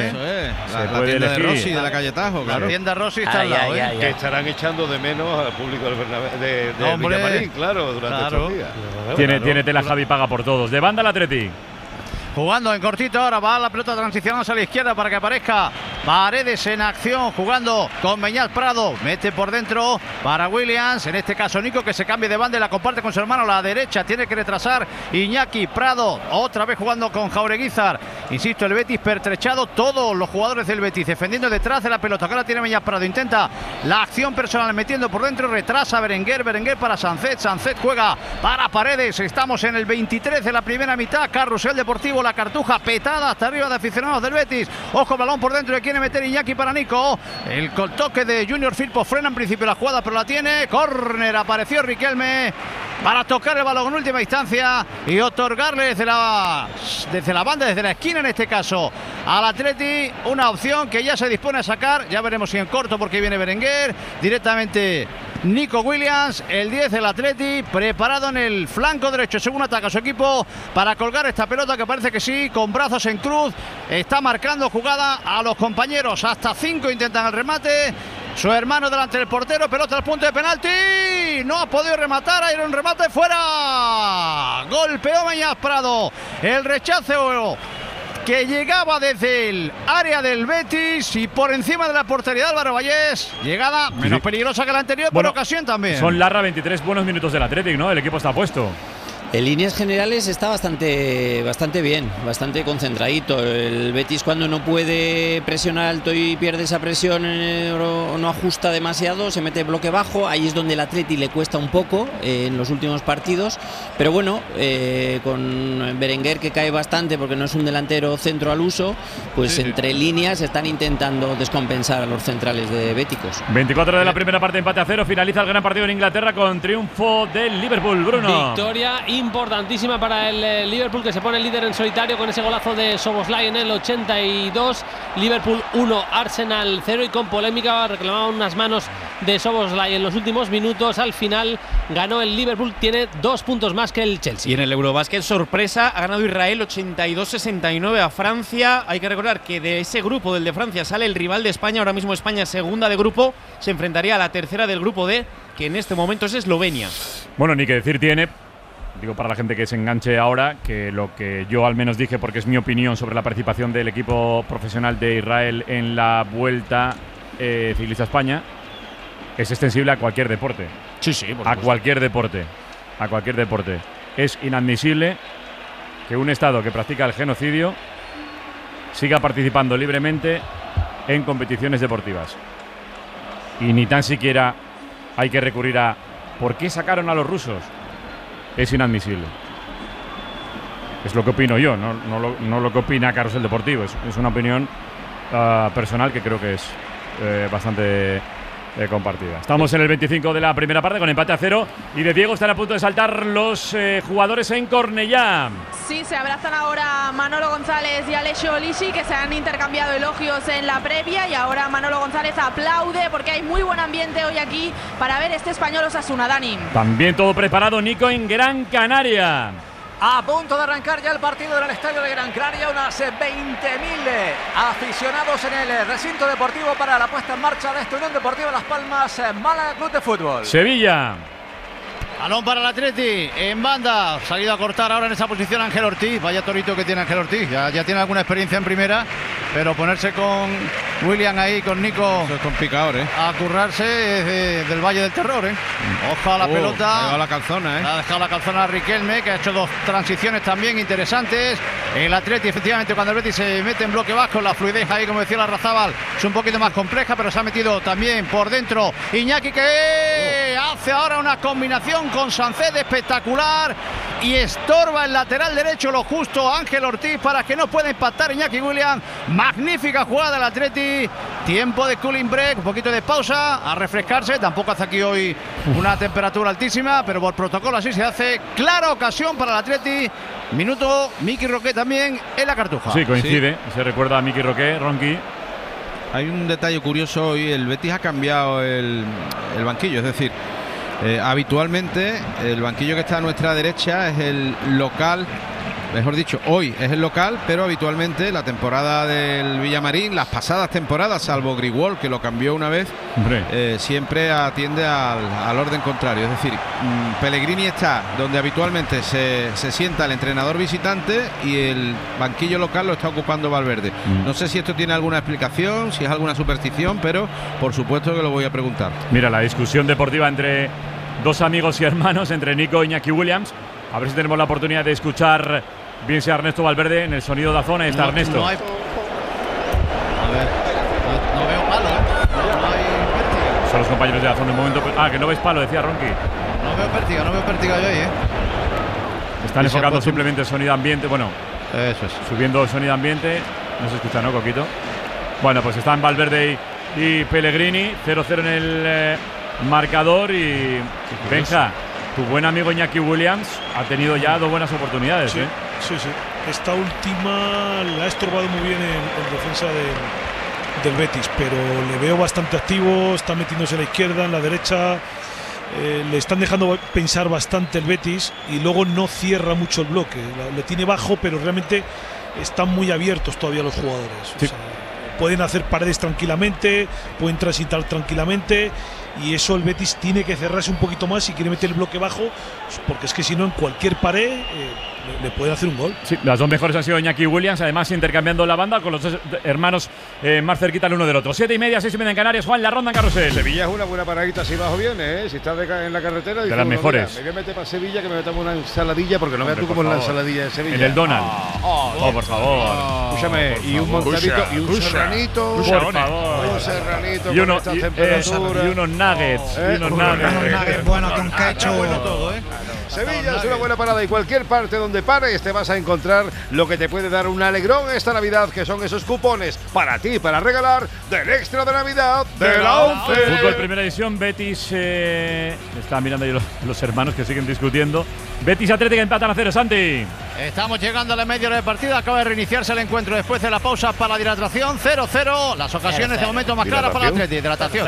Speaker 5: La tienda de Rossi de la calle Tajo, claro.
Speaker 3: La tienda Rossi está al lado,
Speaker 4: Que estarán echando de menos al público del de Villamarín, claro, durante estos días.
Speaker 2: Tiene tela Javi, paga por todos. De banda el Atleti.
Speaker 3: Jugando en cortito, ahora va la pelota transicionando a la izquierda para que aparezca Paredes en acción, jugando con Beñat Prado, mete por dentro para Williams, en este caso Nico, que se cambia de banda y la comparte con su hermano a la derecha, tiene que retrasar Iñaki Prado, otra vez jugando con Jaureguizar, insisto, el Betis pertrechado, todos los jugadores del Betis defendiendo detrás de la pelota, que ahora tiene Beñat Prado, intenta la acción personal metiendo por dentro, retrasa Berenguer para Sancet juega para Paredes, estamos en el 23 de la primera mitad, Carrusel Deportivo, la Cartuja petada hasta arriba de aficionados del Betis. Ojo, balón por dentro, que quiere meter Iñaki para Nico. El toque de Junior Firpo frena en principio la jugada, pero la tiene. Córner, apareció Riquelme para tocar el balón en última instancia y otorgarle desde la banda, desde la esquina en este caso, al Atleti una opción que ya se dispone a sacar. Ya veremos si en corto, porque viene Berenguer directamente. Nico Williams, el 10 del Atleti, preparado en el flanco derecho, según ataca su equipo, para colgar esta pelota, que parece que sí, con brazos en cruz, está marcando jugada a los compañeros, hasta 5 intentan el remate, su hermano delante del portero, pelota al punto de penalti, no ha podido rematar, hay un remate fuera, golpeó Beñat Prado, el rechazo que llegaba desde el área del Betis y por encima de la portería de Álvaro Vallés. Llegada menos peligrosa que la anterior, por ocasión también.
Speaker 2: Son Larra 23 buenos minutos del Athletic, ¿no? El equipo está puesto.
Speaker 11: En líneas generales está bastante bien, bastante concentradito. El Betis, cuando no puede presionar alto y pierde esa presión o no ajusta demasiado, se mete bloque bajo. Ahí es donde el Atleti le cuesta un poco en los últimos partidos. Pero bueno, con Berenguer, que cae bastante porque no es un delantero centro al uso, pues entre líneas están intentando descompensar a los centrales de béticos.
Speaker 2: 24 de la primera parte, empate a 0. Finaliza el gran partido en Inglaterra con triunfo del Liverpool. Bruno.
Speaker 9: Victoria importantísima para el Liverpool, que se pone líder en solitario con ese golazo de Szoboszlai en el 82. Liverpool 1, Arsenal 0, y con polémica reclamaban unas manos de Szoboszlai en los últimos minutos. Al final ganó el Liverpool, tiene 2 puntos más que el Chelsea.
Speaker 18: Y en el Eurobásquet, sorpresa, ha ganado Israel 82-69 a Francia. Hay que recordar que de ese grupo, del de Francia, sale el rival de España. Ahora mismo España, segunda de grupo, se enfrentaría a la tercera del grupo D, que en este momento es Eslovenia.
Speaker 2: Bueno, ni que decir tiene, digo para la gente que se enganche ahora, que lo que yo al menos dije, porque es mi opinión sobre la participación del equipo profesional de Israel en la vuelta ciclista a España, es extensible a cualquier deporte.
Speaker 18: Sí, por supuesto.
Speaker 2: A cualquier deporte. A cualquier deporte. Es inadmisible que un Estado que practica el genocidio siga participando libremente en competiciones deportivas. Y ni tan siquiera hay que recurrir a ¿por qué sacaron a los rusos? Es inadmisible. Es lo que opino yo, no lo que opina Carrusel Deportivo. Es una opinión personal que creo que es bastante compartida. Estamos en el 25 de la primera parte con empate a 0 y de Diego están a punto de saltar los jugadores en Cornellá.
Speaker 16: Sí, se abrazan ahora Manolo González y Alessio Olisi, que se han intercambiado elogios en la previa, y ahora Manolo González aplaude porque hay muy buen ambiente hoy aquí para ver este Español Osasuna. Dani.
Speaker 2: También todo preparado, Nico, en Gran Canaria.
Speaker 7: A punto de arrancar ya el partido en el estadio de Gran Canaria, unas 20.000 aficionados en el recinto deportivo para la puesta en marcha de esta Unión Deportiva Las Palmas, Málaga Club de Fútbol.
Speaker 2: Sevilla.
Speaker 3: Balón para el Atleti, en banda, salido a cortar ahora en esa posición Ángel Ortiz. Vaya torito que tiene Ángel Ortiz, ya tiene alguna experiencia en primera, pero ponerse con William ahí, con Nico,
Speaker 5: eso es complicado,
Speaker 3: a currarse del Valle del Terror, Ojo a la pelota.
Speaker 5: Ha dejado la calzona,
Speaker 3: Ha dejado la calzona a Riquelme, que ha hecho 2 transiciones también interesantes. El Atleti, efectivamente, cuando el Betis se mete en bloque bajo, la fluidez ahí, como decía Larrazábal, es un poquito más compleja, pero se ha metido también por dentro Iñaki, que hace ahora una combinación con Sancet espectacular y estorba el lateral derecho lo justo Ángel Ortiz para que no pueda impactar Iñaki Williams. Magnífica jugada del Atleti, tiempo de cooling break, un poquito de pausa, a refrescarse. Tampoco hace aquí hoy una temperatura altísima, pero por protocolo así se hace. Clara ocasión para el Atleti. Minuto, Miki Roqué también en la Cartuja.
Speaker 2: Sí, coincide, se recuerda a Miki Roqué, Ronqui.
Speaker 5: Hay un detalle curioso hoy, el Betis ha cambiado el banquillo, es decir, habitualmente el banquillo que está a nuestra derecha es el local mejor dicho, hoy es el local, pero habitualmente la temporada del Villamarín, las pasadas temporadas, salvo Grigol, que lo cambió una vez, siempre atiende al orden contrario. Es decir, Pellegrini está donde habitualmente se sienta el entrenador visitante y el banquillo local lo está ocupando Valverde. No sé si esto tiene alguna explicación, si es alguna superstición, pero por supuesto que lo voy a preguntar.
Speaker 2: Mira, la discusión deportiva entre dos amigos y hermanos, entre Nico y Iñaki Williams. A ver si tenemos la oportunidad de escuchar bien sea Ernesto Valverde en el sonido de la zona. Está Ernesto.
Speaker 3: No hay... A ver, no veo palo, no hay vértigo.
Speaker 2: Son los compañeros de la zona de momento. Que no ves palo, decía Ronqui.
Speaker 3: No veo vértigo yo ahí,
Speaker 2: Están enfocando simplemente el sonido ambiente. Bueno,
Speaker 3: eso es.
Speaker 2: Subiendo el sonido ambiente. No se escucha, ¿no, Coquito? Bueno, pues están Valverde y Pellegrini. 0-0 en el marcador. Y Benja, tu buen amigo Iñaki Williams ha tenido ya 2 buenas oportunidades.
Speaker 12: Sí. Esta última la ha estorbado muy bien en defensa del Betis, pero le veo bastante activo, está metiéndose a la izquierda, en la derecha. Le están dejando pensar bastante el Betis y luego no cierra mucho el bloque. Le tiene bajo, pero realmente están muy abiertos todavía los jugadores.
Speaker 2: Sí.
Speaker 12: O sea, pueden hacer paredes tranquilamente, pueden transitar tranquilamente. Y eso el Betis tiene que cerrarse un poquito más si quiere meter el bloque bajo, porque es que si no en cualquier pared le pueden hacer un gol.
Speaker 2: Sí, las 2 mejores han sido Iñaki Williams, además intercambiando la banda con los 2 hermanos más cerquita el uno del otro. 7:30, 6:30 en Canarias. Juan, la ronda en Carrusel.
Speaker 4: Sevilla es una buena paradita si bajo viene, si estás en la carretera.
Speaker 2: De las mejores.
Speaker 4: Mira, me voy a meter para Sevilla, que me metamos una ensaladilla, porque no veas tú cómo es la ensaladilla de Sevilla.
Speaker 2: En el Donald. Por favor.
Speaker 4: Escúchame, y un montadito, y un serranito.
Speaker 2: Por favor.
Speaker 4: Un serranito
Speaker 2: y
Speaker 4: con estas temperaturas.
Speaker 2: Y unos nuggets.
Speaker 10: Unos nuggets buenos con ketchup.
Speaker 4: Bueno todo, Sevilla es una buena parada y cualquier parte donde pares te vas a encontrar lo que te puede dar un alegrón esta Navidad, que son esos cupones para ti, para regalar del extra de Navidad de la 11.
Speaker 2: Fútbol Primera División, Betis. Están mirando ahí los hermanos que siguen discutiendo. Betis Atlético empatan a 0, Santi.
Speaker 3: Estamos llegando a la media hora de partido. Acaba de reiniciarse el encuentro después de la pausa para la dilatación. 0-0. Las ocasiones de momento más claras para el Atlético. Dilatación.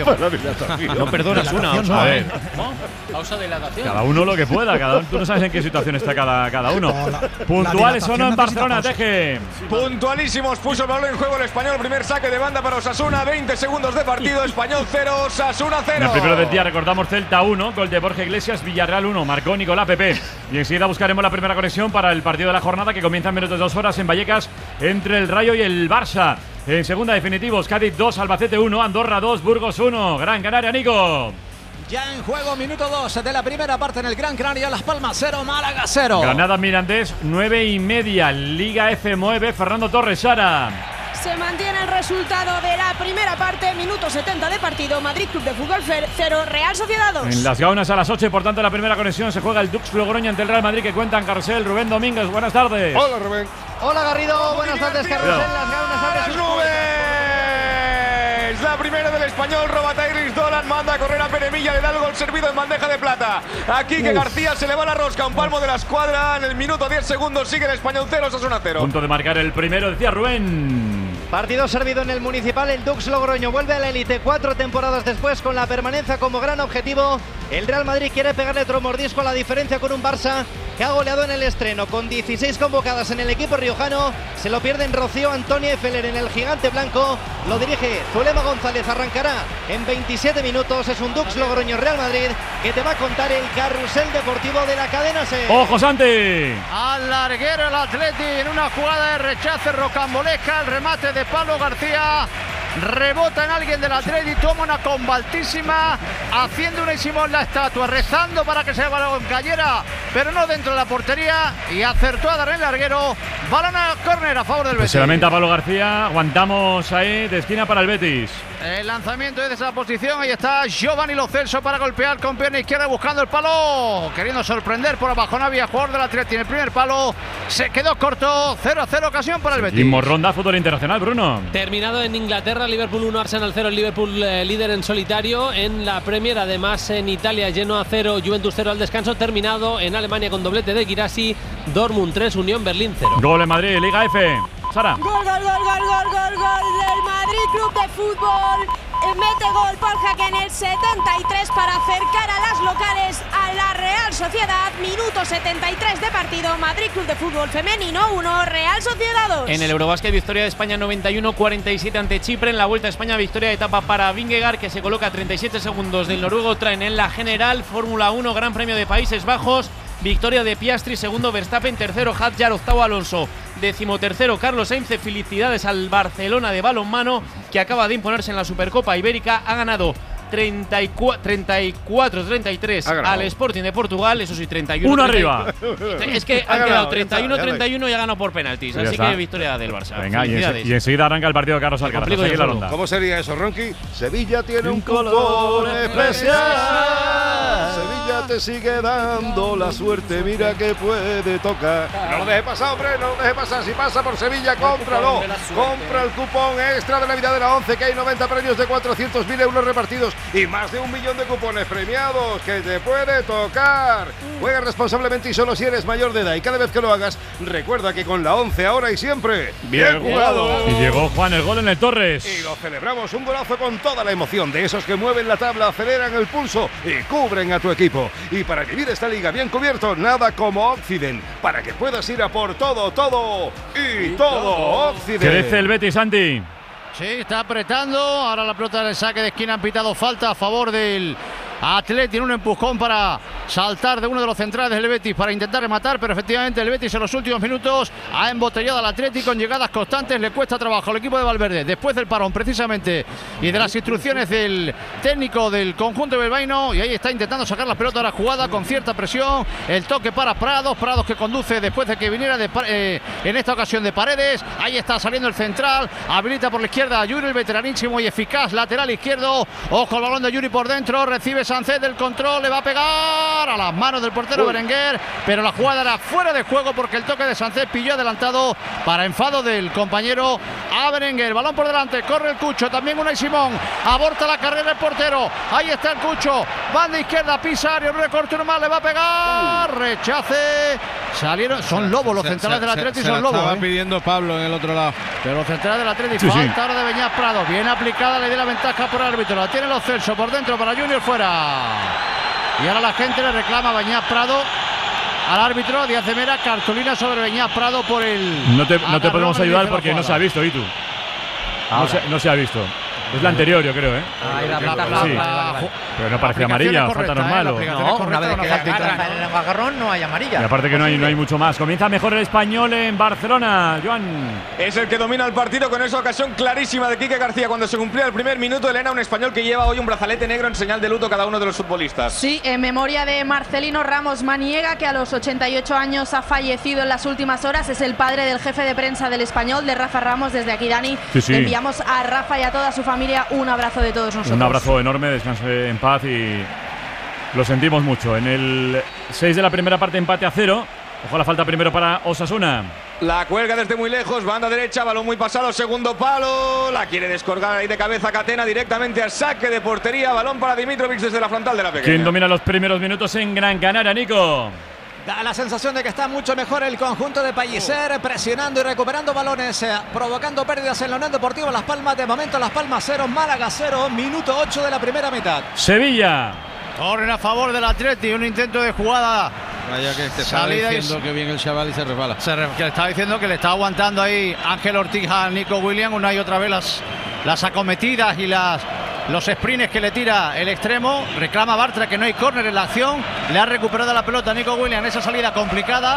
Speaker 2: No perdonas una. A ver.
Speaker 14: Pausa de dilatación.
Speaker 2: Cada uno lo que pueda. Tú no sabes en qué situación está cada uno. Puntuales o no en Barcelona, Teje.
Speaker 15: Puntualísimos. Puso el balón en juego el Español. Primer saque de banda para Osasuna. 20 segundos de partido. Español 0, Osasuna 0.
Speaker 2: En el primero del día recordamos Celta 1. Gol de Borja Iglesias. Villarreal 1. Marcó Nicolás Pepe. Y enseguida buscaremos la primera conexión para el partido de la jornada, que comienza en menos de 2 horas en Vallecas, entre el Rayo y el Barça. En segunda, definitivos, Cádiz 2, Albacete 1, Andorra 2, Burgos 1. Gran Canaria, Nico.
Speaker 7: Ya en juego, minuto 2 de la primera parte en el Gran Canaria. Las Palmas 0, Málaga 0.
Speaker 2: Granada Mirandés 9:30. Liga F mueve Fernando Torres, Sara.
Speaker 8: Se mantiene el resultado de la primera parte, minuto 70 de partido. Madrid Club de Fútbol 0, Real Sociedad 2.
Speaker 2: En Las Gaunas a las 8, por tanto, la primera conexión se juega el Dux Logroño ante el Real Madrid, que cuenta en Carrusel. Rubén Domínguez, buenas tardes.
Speaker 4: Hola, Rubén.
Speaker 3: Hola, Garrido. Buenas tardes, Carrusel. Las Gaunas abre sus
Speaker 15: nubes. La primera del Español, roba Tyrese Dolan, manda a correr a Peremilla, le da el gol servido en bandeja de plata. Aquí que García se le va la rosca, un palmo de la escuadra. En el minuto 10 segundos sigue el Español 0, Osasuna 0.
Speaker 2: Punto de marcar el primero, decía Rubén.
Speaker 19: Partido servido en el Municipal. El Dux Logroño vuelve a la élite 4 temporadas después, con la permanencia como gran objetivo. El Real Madrid quiere pegarle otro mordisco a la diferencia con un Barça que ha goleado en el estreno, con 16 convocadas en el equipo riojano. Se lo pierden Rocío, Antonio y Feller en el gigante blanco. Lo dirige Zulema González. Arrancará en 27 minutos. Es un Dux Logroño Real Madrid que te va a contar el carrusel deportivo de la cadena SER.
Speaker 2: ¡Ojo, Santi!
Speaker 3: Al larguero el Atleti en una jugada de rechace rocambolesca. El remate de Pablo García. Rebota en alguien del Atleti, toma una comba altísima, haciendo una Simón la estatua, rezando para que ese balón cayera, pero no dentro de la portería, y acertó a dar el larguero. Balón a córner a favor del Betis.
Speaker 2: Se lamenta Pablo García, aguantamos ahí de esquina para el Betis.
Speaker 3: El lanzamiento desde esa posición, ahí está Giovanni Lo Celso para golpear con pierna izquierda buscando el palo, queriendo sorprender por abajo. No había jugador del Atleti en el primer palo, se quedó corto. 0-0 ocasión para el Betis.
Speaker 2: Y ronda fútbol internacional, Bruno.
Speaker 9: Terminado en Inglaterra, Liverpool 1, Arsenal 0, el Liverpool líder en solitario. En la Premier, además en Italia, Genoa 0, Juventus 0 al descanso. Terminado en Alemania con doblete de Guirassy, Dortmund 3, Unión Berlín 0.
Speaker 2: Gol en Madrid, Liga F. Sara.
Speaker 8: Gol del Madrid Club de Fútbol. Mete gol Paul Jaque en el 73 para acercar a las locales a la Real Sociedad, minuto 73 de partido, Madrid Club de Fútbol Femenino 1, Real Sociedad 2.
Speaker 18: En el Eurobásquet, victoria de España 91-47 ante Chipre. En la Vuelta a España, victoria de etapa para Vingegaard, que se coloca a 37 segundos del noruego Traen en la general. Fórmula 1, Gran Premio de Países Bajos, victoria de Piastri, segundo Verstappen, tercero Hadjar, octavo Alonso, decimotercero Carlos Sainz. Felicidades al Barcelona de balonmano, que acaba de imponerse en la Supercopa Ibérica. Ha ganado 34-33 al Sporting de Portugal, eso sí, 31.
Speaker 2: Uno arriba.
Speaker 18: Es que han quedado 31-31 y ha ganado por penaltis. Así que victoria del Barça.
Speaker 2: Venga, y enseguida arranca el partido de Carlos Alcaraz. La ronda.
Speaker 4: ¿Cómo sería eso, Ronqui? Sevilla tiene un color especial. Sevilla te sigue dando la suerte, mira que puede tocar. No lo deje pasar, hombre, no lo deje pasar. Si pasa por Sevilla, cómpralo. Compra el cupón extra de Navidad de la 11, que hay 90 premios de 400.000 euros repartidos y más de 1 millón de cupones premiados que te puede tocar. Juega responsablemente y solo si eres mayor de edad, y cada vez que lo hagas recuerda que con la 11 ahora y siempre bien jugado.
Speaker 2: Y llegó Juan el gol en el Torres
Speaker 4: y lo celebramos, un golazo con toda la emoción de esos que mueven la tabla, aceleran el pulso y cubren a tu equipo. Y para vivir esta liga bien cubierto, nada como Occident, para que puedas ir a por todo y todo Occident.
Speaker 2: Crece el Betis, Santi.
Speaker 3: Sí, está apretando. Ahora la pelota del saque de esquina, han pitado falta a favor del Atleti, en un empujón para saltar de uno de los centrales del Betis para intentar rematar, pero efectivamente el Betis en los últimos minutos ha embotellado al Atleti con llegadas constantes. Le cuesta trabajo al equipo de Valverde después del parón precisamente y de las instrucciones del técnico del conjunto bilbaíno, y ahí está intentando sacar la pelota a la jugada con cierta presión. El toque para Prados que conduce después de que viniera en esta ocasión de Paredes. Ahí está saliendo el central, habilita por la izquierda a Yuri, el veteranísimo y eficaz lateral izquierdo. Ojo al balón de Yuri por dentro, recibe Sánchez del control, le va a pegar a las manos del portero Berenguer, pero la jugada era fuera de juego porque el toque de Sánchez pilló adelantado para enfado del compañero a Berenguer. Balón por delante, corre el Cucho, también Unai Simón, aborta la carrera el portero, ahí está el Cucho, banda izquierda, Pisario, recorte normal, le va a pegar, rechace, salieron, son lobos los centrales del Atlético, son lobos.
Speaker 5: Estaba pidiendo Pablo en el otro lado.
Speaker 3: Pero los centrales del Atlético, falta ahora de Beñat Prado, bien aplicada, le dio la ventaja por el árbitro, la tiene Los Celso por dentro para Junior, fuera. Y ahora la gente le reclama a Beñat Prado al árbitro Díaz de Mera, cartulina sobre Beñat Prado por el.
Speaker 2: No te podemos ayudar porque no se ha visto, ¿y tú? No se ha visto. Es la anterior, yo creo, ¿eh? Pero no parecía amarilla, falta normal.
Speaker 7: No, una vez que agarra el agarrón no hay amarilla.
Speaker 2: Y aparte que no hay mucho más. Comienza mejor el Español en Barcelona, Joan.
Speaker 15: Es el que domina el partido con esa ocasión clarísima de Quique García cuando se cumplía el primer minuto. Elena, un español que lleva hoy un brazalete negro en señal de luto cada uno de los futbolistas.
Speaker 16: Sí, en memoria de Marcelino Ramos Maniega, que a los 88 años ha fallecido en las últimas horas. Es el padre del jefe de prensa del Español, de Rafa Ramos. Desde aquí, Dani, le enviamos a Rafa y a toda su familia un abrazo de todos nosotros.
Speaker 2: Un abrazo enorme, descanse en paz y lo sentimos mucho. En el 6 de la primera parte, empate a 0. Ojo, la falta primero para Osasuna.
Speaker 15: La cuelga desde muy lejos, banda derecha, balón muy pasado, segundo palo. La quiere descolgar ahí de cabeza Catena directamente al saque de portería. Balón para Dimitrovic desde la frontal de la pequeña.
Speaker 2: ¿Quién domina los primeros minutos en Gran Canaria, Nico?
Speaker 7: Da la sensación de que está mucho mejor el conjunto de Pellicer, presionando y recuperando balones, provocando pérdidas en la Unión Deportiva Las Palmas. De momento Las Palmas 0, Málaga 0, minuto 8 de la primera mitad.
Speaker 2: Sevilla.
Speaker 3: Corren a favor del Atleti, un intento de jugada.
Speaker 5: Vaya que te estaba diciendo que bien el chaval y se resbala.
Speaker 3: Que le estaba diciendo que le está aguantando ahí Ángel Ortiz a Nico Williams una y otra vez las acometidas y los sprints que le tira el extremo. Reclama Bartra que no hay córner en la acción. Le ha recuperado la pelota a Nico Williams, esa salida complicada.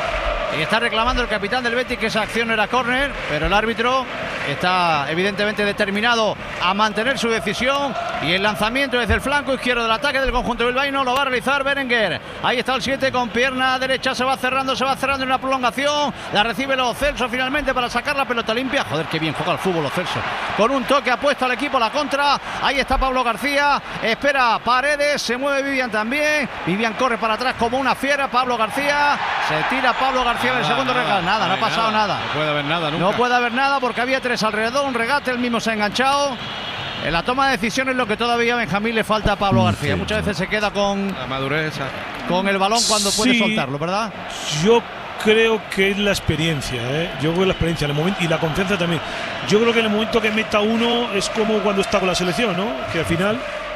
Speaker 3: Y está reclamando el capitán del Betis que esa acción no era córner, pero el árbitro está evidentemente determinado a mantener su decisión. Y el lanzamiento desde el flanco izquierdo del ataque del conjunto bilbaíno lo va a realizar Berenguer. Ahí está el 7 con pierna derecha, se va cerrando en una prolongación. La recibe Los Celso finalmente para sacar la pelota limpia. Joder, qué bien juega el fútbol Los Celso. Con un toque apuesta al equipo la contra. Ahí está Pablo García, espera Paredes, se mueve Vivian también. Vivian corre para atrás como una fiera. Pablo García, se tira Pablo García en el segundo regate. Nada, no ha pasado nada.
Speaker 5: No puede haber nada nunca.
Speaker 3: No puede haber nada porque había 3 alrededor, un regate, el mismo se ha enganchado. En la toma de decisiones lo que todavía a Benjamín le falta a Pablo García. Muchas veces se queda con
Speaker 5: la madurez
Speaker 3: con el balón cuando puede soltarlo, ¿verdad?
Speaker 12: Yo creo que es la experiencia, yo creo que la experiencia en el momento y la confianza también. Yo creo que en el momento que meta uno es como cuando está con la selección, ¿no? Que al final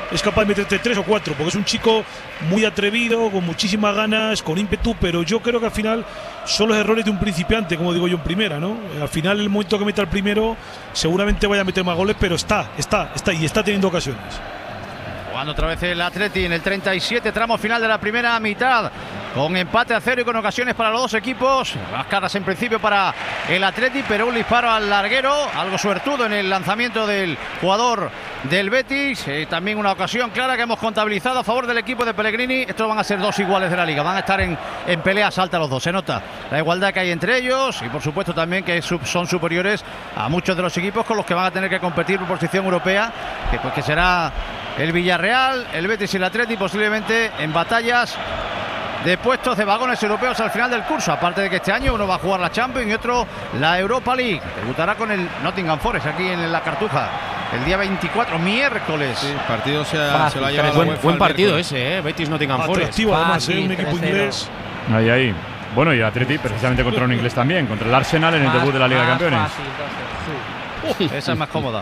Speaker 12: es capaz de meterte 3 o 4, porque es un chico muy atrevido, con muchísimas ganas, con ímpetu, pero yo creo que al final son los errores de un principiante, como digo yo en primera, ¿no? Al final, el momento que meta el primero, seguramente vaya a meter más goles, pero está y está teniendo ocasiones.
Speaker 3: Jugando otra vez el Atleti en el 37, tramo final de la primera mitad, con empate a 0 y con ocasiones para los dos equipos. Las caras en principio para el Atleti, pero un disparo al larguero, algo suertudo en el lanzamiento del jugador del Betis. También una ocasión clara que hemos contabilizado a favor del equipo de Pellegrini. Estos van a ser dos iguales de la liga, van a estar en peleas altas los dos. Se nota la igualdad que hay entre ellos y por supuesto también que son superiores a muchos de los equipos con los que van a tener que competir por posición europea, que será el Villarreal, el Betis y el Atleti, posiblemente en batallas de puestos de vagones europeos al final del curso. Aparte de que este año uno va a jugar la Champions y otro la Europa League. Debutará con el Nottingham Forest aquí en la Cartuja el día 24, miércoles.
Speaker 5: Sí, el partido se lo ha llevado.
Speaker 18: Buen partido ese, Betis Nottingham Forest.
Speaker 12: Atractivo además, un equipo inglés.
Speaker 2: Ahí. Bueno, y el Atleti precisamente contra un inglés también, contra el Arsenal en el debut de la Liga de Campeones.
Speaker 3: Esa es más cómoda.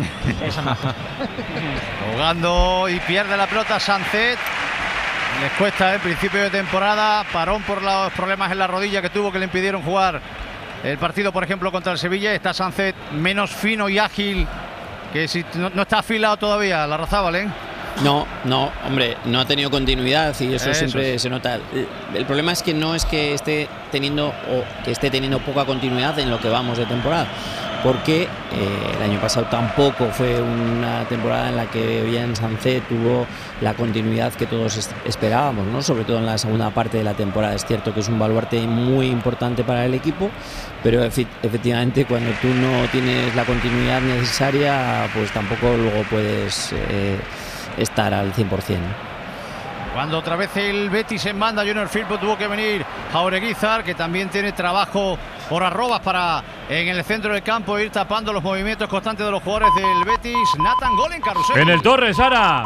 Speaker 3: Jugando y pierde la pelota Sancet. Les cuesta el principio de temporada, parón por los problemas en la rodilla que tuvo, que le impidieron jugar el partido, por ejemplo, contra el Sevilla. Está Sancet menos fino y ágil, que si no está afilado todavía, la Larrazábal, ¿eh?
Speaker 11: No, hombre, no ha tenido continuidad y eso siempre se nota. El problema es que no es que esté teniendo poca continuidad en lo que vamos de temporada, porque el año pasado tampoco fue una temporada en la que bien Sancet tuvo la continuidad que todos esperábamos, ¿no? Sobre todo en la segunda parte de la temporada. Es cierto que es un baluarte muy importante para el equipo, pero efectivamente cuando tú no tienes la continuidad necesaria, pues tampoco luego puedes estar al 100%.
Speaker 3: Cuando otra vez el Betis en banda, Junior Firpo, tuvo que venir Jaureguizar, que también tiene trabajo por arrobas para en el centro del campo ir tapando los movimientos constantes de los jugadores del Betis. Nathan, gol en carrusel.
Speaker 2: En el Torres, Sara.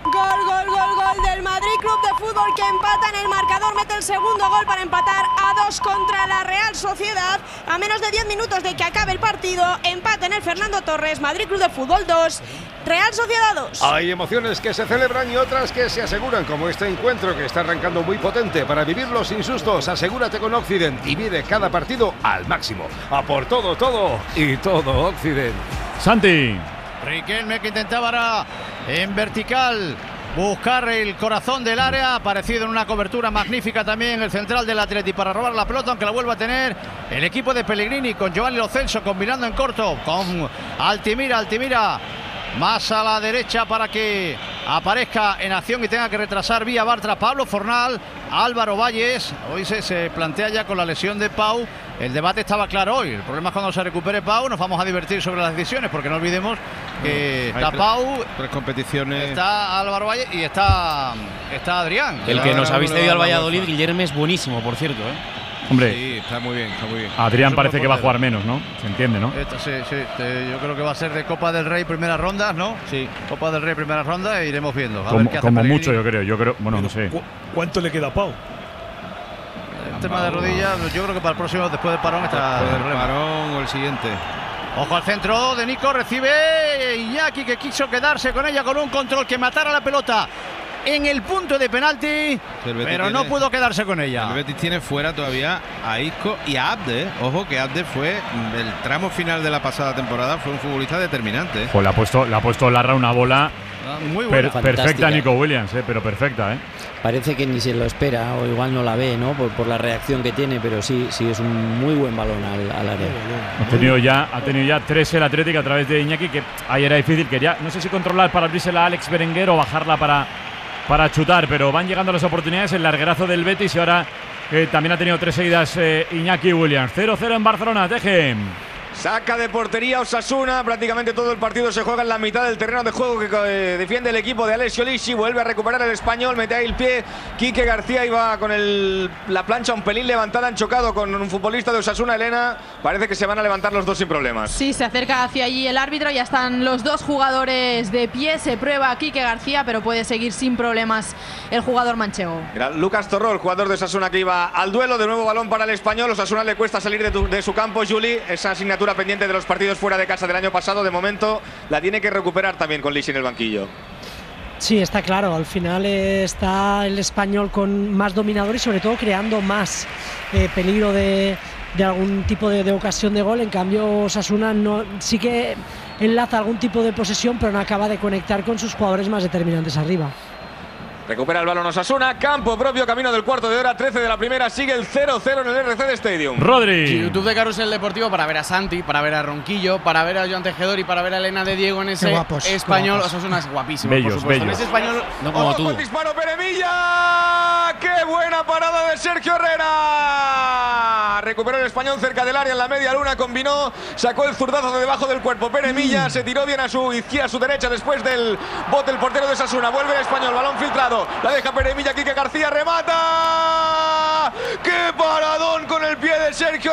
Speaker 8: Gol del Madrid Club de Fútbol, que empata en el marcador, mete el segundo gol para empatar a 2 contra la Real Sociedad. A menos de 10 minutos de que acabe el partido, empate en el Fernando Torres, Madrid Club de Fútbol 2, Real Sociedad 2.
Speaker 4: Hay emociones que se celebran y otras que se aseguran, como este encuentro que está arrancando muy potente. Para vivirlo sin sustos, asegúrate con Occident y vive cada partido al máximo. A por todo y todo Occident.
Speaker 2: Santi.
Speaker 3: Riquelme, que intentaba ahora en vertical buscar el corazón del área, aparecido en una cobertura magnífica también el central del Atleti para robar la pelota, aunque la vuelva a tener el equipo de Pellegrini con Giovanni Lo Celso combinando en corto con Altimira más a la derecha para que aparezca en acción y tenga que retrasar vía Bartra Pablo Fornal. Álvaro Valles hoy se plantea ya con la lesión de Pau. El debate estaba claro hoy. El problema es cuando se recupere Pau, nos vamos a divertir sobre las decisiones, porque no olvidemos que está Pau,
Speaker 5: 3 competiciones,
Speaker 3: está Álvaro Valles y está Adrián.
Speaker 18: El que nos habéis cedido al Valladolid, Guillermo, es buenísimo, por cierto,
Speaker 2: Hombre,
Speaker 5: sí, está muy bien.
Speaker 2: Adrián parece que va a jugar menos, ¿no? Se entiende, ¿no?
Speaker 3: Sí, yo creo que va a ser de Copa del Rey primeras rondas, ¿no? Sí, Copa del Rey primeras rondas e iremos viendo. A ver qué hace
Speaker 2: como mucho, yo creo, bueno, no sé.
Speaker 12: ¿Cuánto le queda a Pau?
Speaker 3: El tema de rodillas, yo creo que para el próximo, después del parón, está
Speaker 5: el parón o el siguiente.
Speaker 3: Ojo al centro de Nico, recibe Iñaki, que quiso quedarse con ella con un control que matara la pelota en el punto de penalti, pero no pudo quedarse con ella.
Speaker 5: El Betis tiene fuera todavía a Isco y a Abde. Ojo que Abde fue el tramo final de la pasada temporada, fue un futbolista determinante.
Speaker 2: Pues le ha puesto Larra una bola
Speaker 3: muy buena,
Speaker 2: perfecta, Nico Williams, pero perfecta,
Speaker 11: Parece que ni se lo espera o igual no la ve, ¿no? Por la reacción que tiene, pero sí es un muy buen balón al área.
Speaker 2: Ha tenido ya 3 el Atlético a través de Iñaki, que ahí era difícil, quería, no sé si controlar para abrírsela a Alex Berenguer o bajarla para chutar, pero van llegando las oportunidades. El larguerazo del Betis y ahora también ha tenido 3 seguidas Iñaki Williams. 0-0 en Barcelona, Teje.
Speaker 15: Saca de portería Osasuna, prácticamente todo el partido se juega en la mitad del terreno de juego que defiende el equipo de Alessio Lisci. Vuelve a recuperar el español, mete ahí el pie. Quique García iba con la plancha un pelín levantada, han chocado con un futbolista de Osasuna, Elena. Parece que se van a levantar los dos sin problemas.
Speaker 16: Sí, se acerca hacia allí el árbitro, ya están los dos jugadores de pie, se prueba a Quique García, pero puede seguir sin problemas el jugador manchego.
Speaker 15: Era Lucas Torró, el jugador de Osasuna, que iba al duelo. De nuevo balón para el español. Osasuna le cuesta salir de su campo, Juli. Esa asignatura pendiente de los partidos fuera de casa del año pasado, de momento la tiene que recuperar también con Lisci en el banquillo.
Speaker 17: Sí, está claro. Al final está el Español con más dominador y sobre todo creando más peligro de algún tipo de ocasión de gol. En cambio, Osasuna sí que enlaza algún tipo de posesión, pero no acaba de conectar con sus jugadores más determinantes arriba.
Speaker 15: Recupera el balón Osasuna, campo propio, camino del cuarto de hora, 13 de la primera, sigue el 0-0 en el RCD Stadium.
Speaker 2: Rodri.
Speaker 18: YouTube de Carrusel Deportivo para ver a Santi, para ver a Ronquillo, para ver a Joan Tejedor y para ver a Elena de Diego en ese español. Osasuna es guapísimo,
Speaker 2: bellos,
Speaker 18: por supuesto.
Speaker 2: bellos.
Speaker 18: En ese español,
Speaker 15: no como tú. El disparo Peremilla. ¡Qué buena parada de Sergio Herrera! Recuperó el español cerca del área en la media luna, combinó, sacó el zurdazo de debajo del cuerpo. Peremilla se tiró bien a su izquierda, a su derecha después del bote el portero de Osasuna. Vuelve el español, balón filtrado. La deja Peremilla, Quique García remata. ¡Qué paradón con el pie de Sergio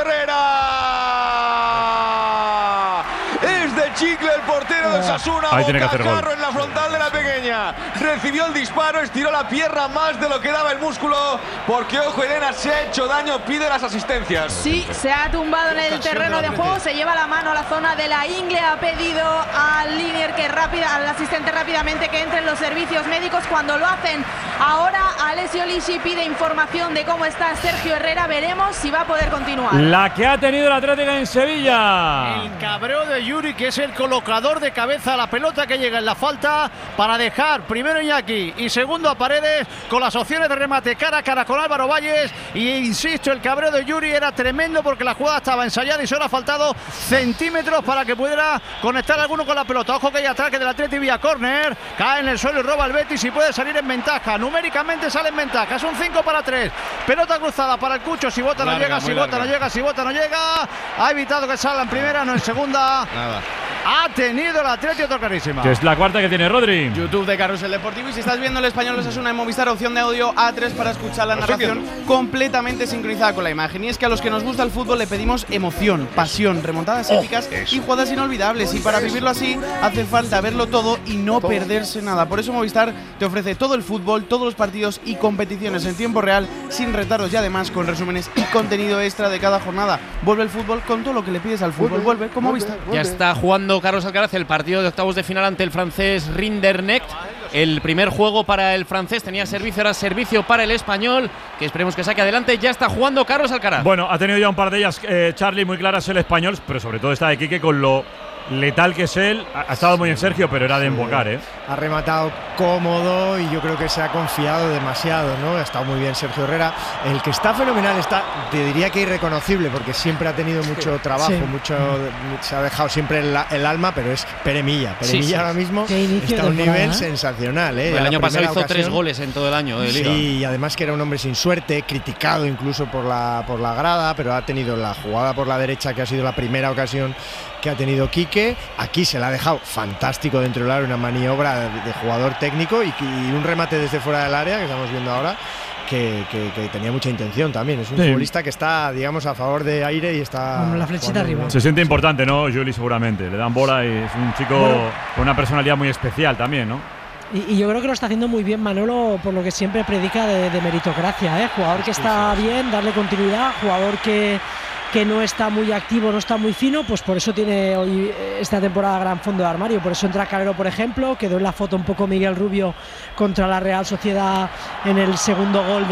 Speaker 15: Herrera! Es de chicle el portero de Osasuna. Bocajarro en la frontal de la pequeña. Recibió el disparo, estiró la pierna más de lo que daba el músculo. Porque, ojo, Elena se ha hecho daño, pide las asistencias.
Speaker 16: Sí, se ha tumbado en el terreno de juego, se lleva la mano a la zona de la ingle. Ha pedido al Linier al asistente rápidamente que entre en los servicios médicos. Cuando lo hacen ahora, Alessio Lisci pide información de cómo está Sergio Herrera. Veremos si va a poder continuar.
Speaker 2: La que ha tenido el Atlético en Sevilla.
Speaker 3: El cabreo de Yuri, que es el colocador de cabeza a la pelota que llega en la falta para dejar primero Iñaki y segundo a Paredes, con las opciones de remate cara a cara con Álvaro Valles. Y insisto, el cabreo de Yuri era tremendo porque la jugada estaba ensayada y solo ha faltado centímetros para que pudiera conectar alguno con la pelota. Ojo que hay ataque del Atleti vía córner, cae en el suelo y roba el Betis y puede salir en ventaja. Numéricamente sale en ventaja, es un 5-3. Pelota cruzada para el Cucho, si bota no llega, si bota no llega, si bota no llega. Ha evitado que salga en primera, no en segunda.
Speaker 5: Nada.
Speaker 3: Ha tenido el Atleti otra clarísima.
Speaker 2: Que es la cuarta que tiene Rodri.
Speaker 18: YouTube de Carrusel Deportivo. Y si estás viendo el español Osasuna en Movistar, opción de audio A3 para escuchar la narración completamente sincronizada con la imagen. Y es que a los que nos gusta el fútbol le pedimos emoción, pasión, remontadas épicas y jugadas inolvidables. Y para vivirlo así hace falta verlo todo y no perderse nada. Por eso Movistar te ofrece todo el fútbol, todos los partidos y competiciones en tiempo real, sin retardos y además con resúmenes y contenido extra de cada jornada. Vuelve el fútbol con todo lo que le pides al fútbol. Vuelve con Movistar. Ya está jugando Carlos Alcaraz el partido de octavos de final ante el francés Rinderknecht. El primer juego para el francés tenía servicio, ahora servicio para el español, que esperemos que saque adelante. Ya está jugando Carlos Alcaraz.
Speaker 2: Bueno, ha tenido ya un par de ellas, Charlie, muy claras el español, pero sobre todo esta de Quique con lo letal que es él. Ha estado muy en Sergio, pero era de embocar, ¿eh?
Speaker 13: Ha rematado cómodo y yo creo que se ha confiado demasiado, ¿no? Ha estado muy bien Sergio Herrera. El que está fenomenal está, te diría que irreconocible, porque siempre ha tenido mucho trabajo, se ha dejado siempre el alma, pero es Peremilla. Peremilla ahora mismo está a un nivel sensacional, ¿eh?
Speaker 18: El año pasado hizo 3 goles en todo el año de Liga.
Speaker 13: Sí, y además que era un hombre sin suerte, criticado incluso por la grada, pero ha tenido la jugada por la derecha, que ha sido la primera ocasión que ha tenido Quique. Aquí se la ha dejado fantástico dentro del área, una maniobra de jugador técnico y un remate desde fuera del área que estamos viendo ahora, que tenía mucha intención también. Es un futbolista que está, digamos, a favor de aire y está
Speaker 17: con la flechita arriba.
Speaker 2: Se siente importante, ¿no, Juli? Seguramente le dan bola y es un chico con una personalidad muy especial también, ¿no?
Speaker 17: Y yo creo que lo está haciendo muy bien Manolo, por lo que siempre predica de meritocracia, ¿eh? Jugador que está bien, darle continuidad, jugador que no está muy activo, no está muy fino, pues por eso tiene hoy esta temporada gran fondo de armario. Por eso entra Calero, por ejemplo, quedó en la foto un poco Miguel Rubio contra la Real Sociedad en el segundo gol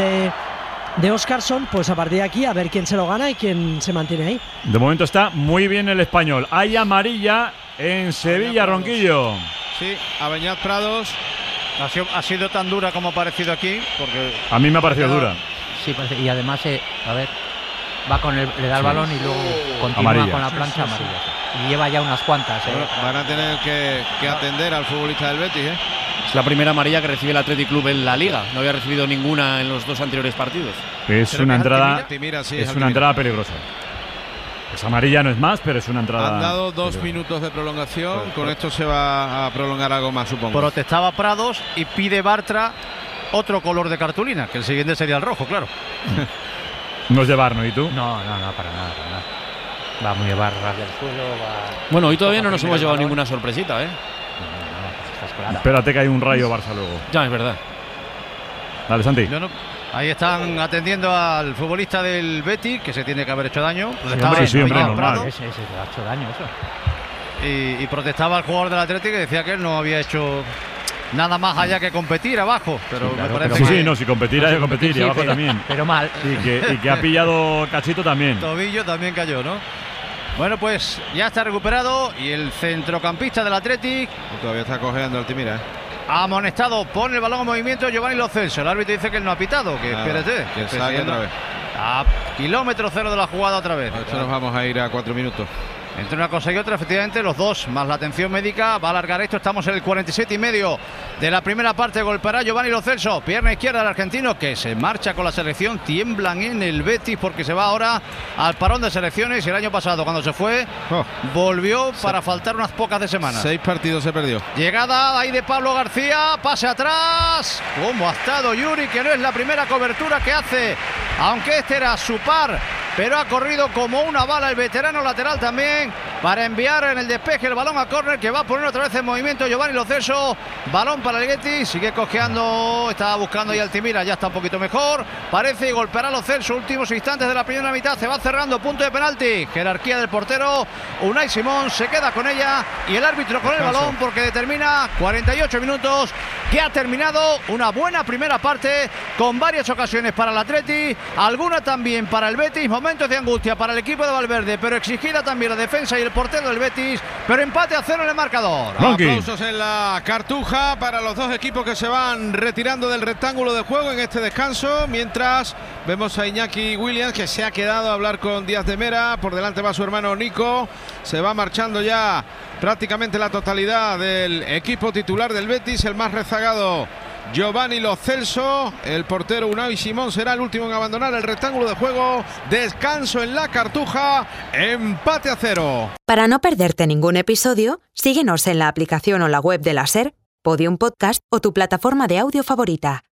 Speaker 17: de Óscarson. Pues a partir de aquí a ver quién se lo gana y quién se mantiene ahí.
Speaker 2: De momento está muy bien el español. Hay amarilla en Sevilla, Ronquillo.
Speaker 3: Sí, a Beñat Prados ha sido tan dura como ha parecido aquí, porque
Speaker 2: a mí me ha parecido dura.
Speaker 20: Sí, parece, y además, a ver, va le da el balón y luego continúa amarilla con la plancha amarilla. Y lleva ya unas cuantas.
Speaker 5: Bueno, van a tener que atender al futbolista del Betis, ¿eh?
Speaker 18: Es la primera amarilla que recibe el Athletic Club en la Liga. No había recibido ninguna en los 2 anteriores partidos.
Speaker 2: Es una entrada, entrada peligrosa. Esa amarilla no es más, pero es una entrada.
Speaker 5: Han dado 2 minutos de prolongación. Con esto se va a prolongar algo más, supongo.
Speaker 3: Protestaba Prados y pide Bartra otro color de cartulina, que el siguiente sería el rojo, claro.
Speaker 2: No es de bar, ¿no? ¿Y tú?
Speaker 20: No, para nada. Va muy de barras del suelo.
Speaker 18: Bueno, hoy todavía no nos hemos llevado ninguna sorpresita, ¿eh?
Speaker 20: No, pues clara.
Speaker 2: Espérate que hay un Rayo Barça luego.
Speaker 18: Ya, es verdad.
Speaker 2: Dale, Santi.
Speaker 3: Ahí están atendiendo al futbolista del Betis, que se tiene que haber hecho daño.
Speaker 2: Sí, hombre, normal.
Speaker 20: Ese ha hecho daño, eso.
Speaker 3: Y protestaba al jugador del Atlético, que decía que él no había hecho nada más allá que competir abajo. Pero
Speaker 2: Sí, claro,
Speaker 3: me parece
Speaker 2: pero
Speaker 3: que
Speaker 2: sí, no, si competir hay que competir, y
Speaker 20: Sí,
Speaker 2: abajo
Speaker 20: pero-
Speaker 2: también.
Speaker 20: pero mal.
Speaker 2: Y que ha pillado Cachito también.
Speaker 3: Tobillo también cayó, ¿no? Bueno, pues ya está recuperado y el centrocampista del Athletic
Speaker 5: Todavía está cojeando Altimira.
Speaker 3: amonestado, pone el balón en movimiento Giovanni Lo Celso. El árbitro dice que él no ha pitado, que
Speaker 5: Nada,
Speaker 3: espérate.
Speaker 5: que saque otra vez.
Speaker 3: A kilómetro cero de la jugada otra vez.
Speaker 5: Esto nos vamos a ir a 4 minutos.
Speaker 3: Entre una cosa y otra, efectivamente, los dos, más la atención médica, va a alargar esto. Estamos en el 47 y medio de la primera parte. Golpeará Giovanni Lo Celso, pierna izquierda del argentino, que se marcha con la selección. Tiemblan en el Betis porque se va ahora al parón de selecciones. Y el año pasado, cuando se fue, volvió para faltar unas pocas de semanas.
Speaker 5: 6 partidos se perdió.
Speaker 3: Llegada ahí de Pablo García, pase atrás. ¿Cómo ha estado Yuri? Que no es la primera cobertura que hace, aunque este era su par, pero ha corrido como una bala el veterano lateral también para enviar en el despeje el balón a córner, que va a poner otra vez en movimiento Giovanni Lo Celso. Balón para el Betis, sigue cojeando, estaba buscando ahí Altimira, ya está un poquito mejor, parece, y golpeará Lo Celso. Últimos instantes de la primera mitad, se va cerrando, punto de penalti, jerarquía del portero Unai Simón, se queda con ella y el árbitro con el balón porque determina 48 minutos que ha terminado una buena primera parte con varias ocasiones para el Atleti, alguna también para el Betis, momentos de angustia para el equipo de Valverde, pero exigida también la defensa y el portero del Betis, pero empate a 0 en el marcador.
Speaker 5: Aplausos en la Cartuja para los dos equipos que se van retirando del rectángulo de juego en este descanso, mientras vemos a Iñaki Williams, que se ha quedado a hablar con Díaz de Mera. Por delante va su hermano Nico, se va marchando ya prácticamente la totalidad del equipo titular del Betis, el más rezagado Giovanni Lo Celso, el portero Unai Simón será el último en abandonar el rectángulo de juego. Descanso en la Cartuja, empate a 0.
Speaker 1: Para no perderte ningún episodio, síguenos en la aplicación o la web de la SER, Podium Podcast o tu plataforma de audio favorita.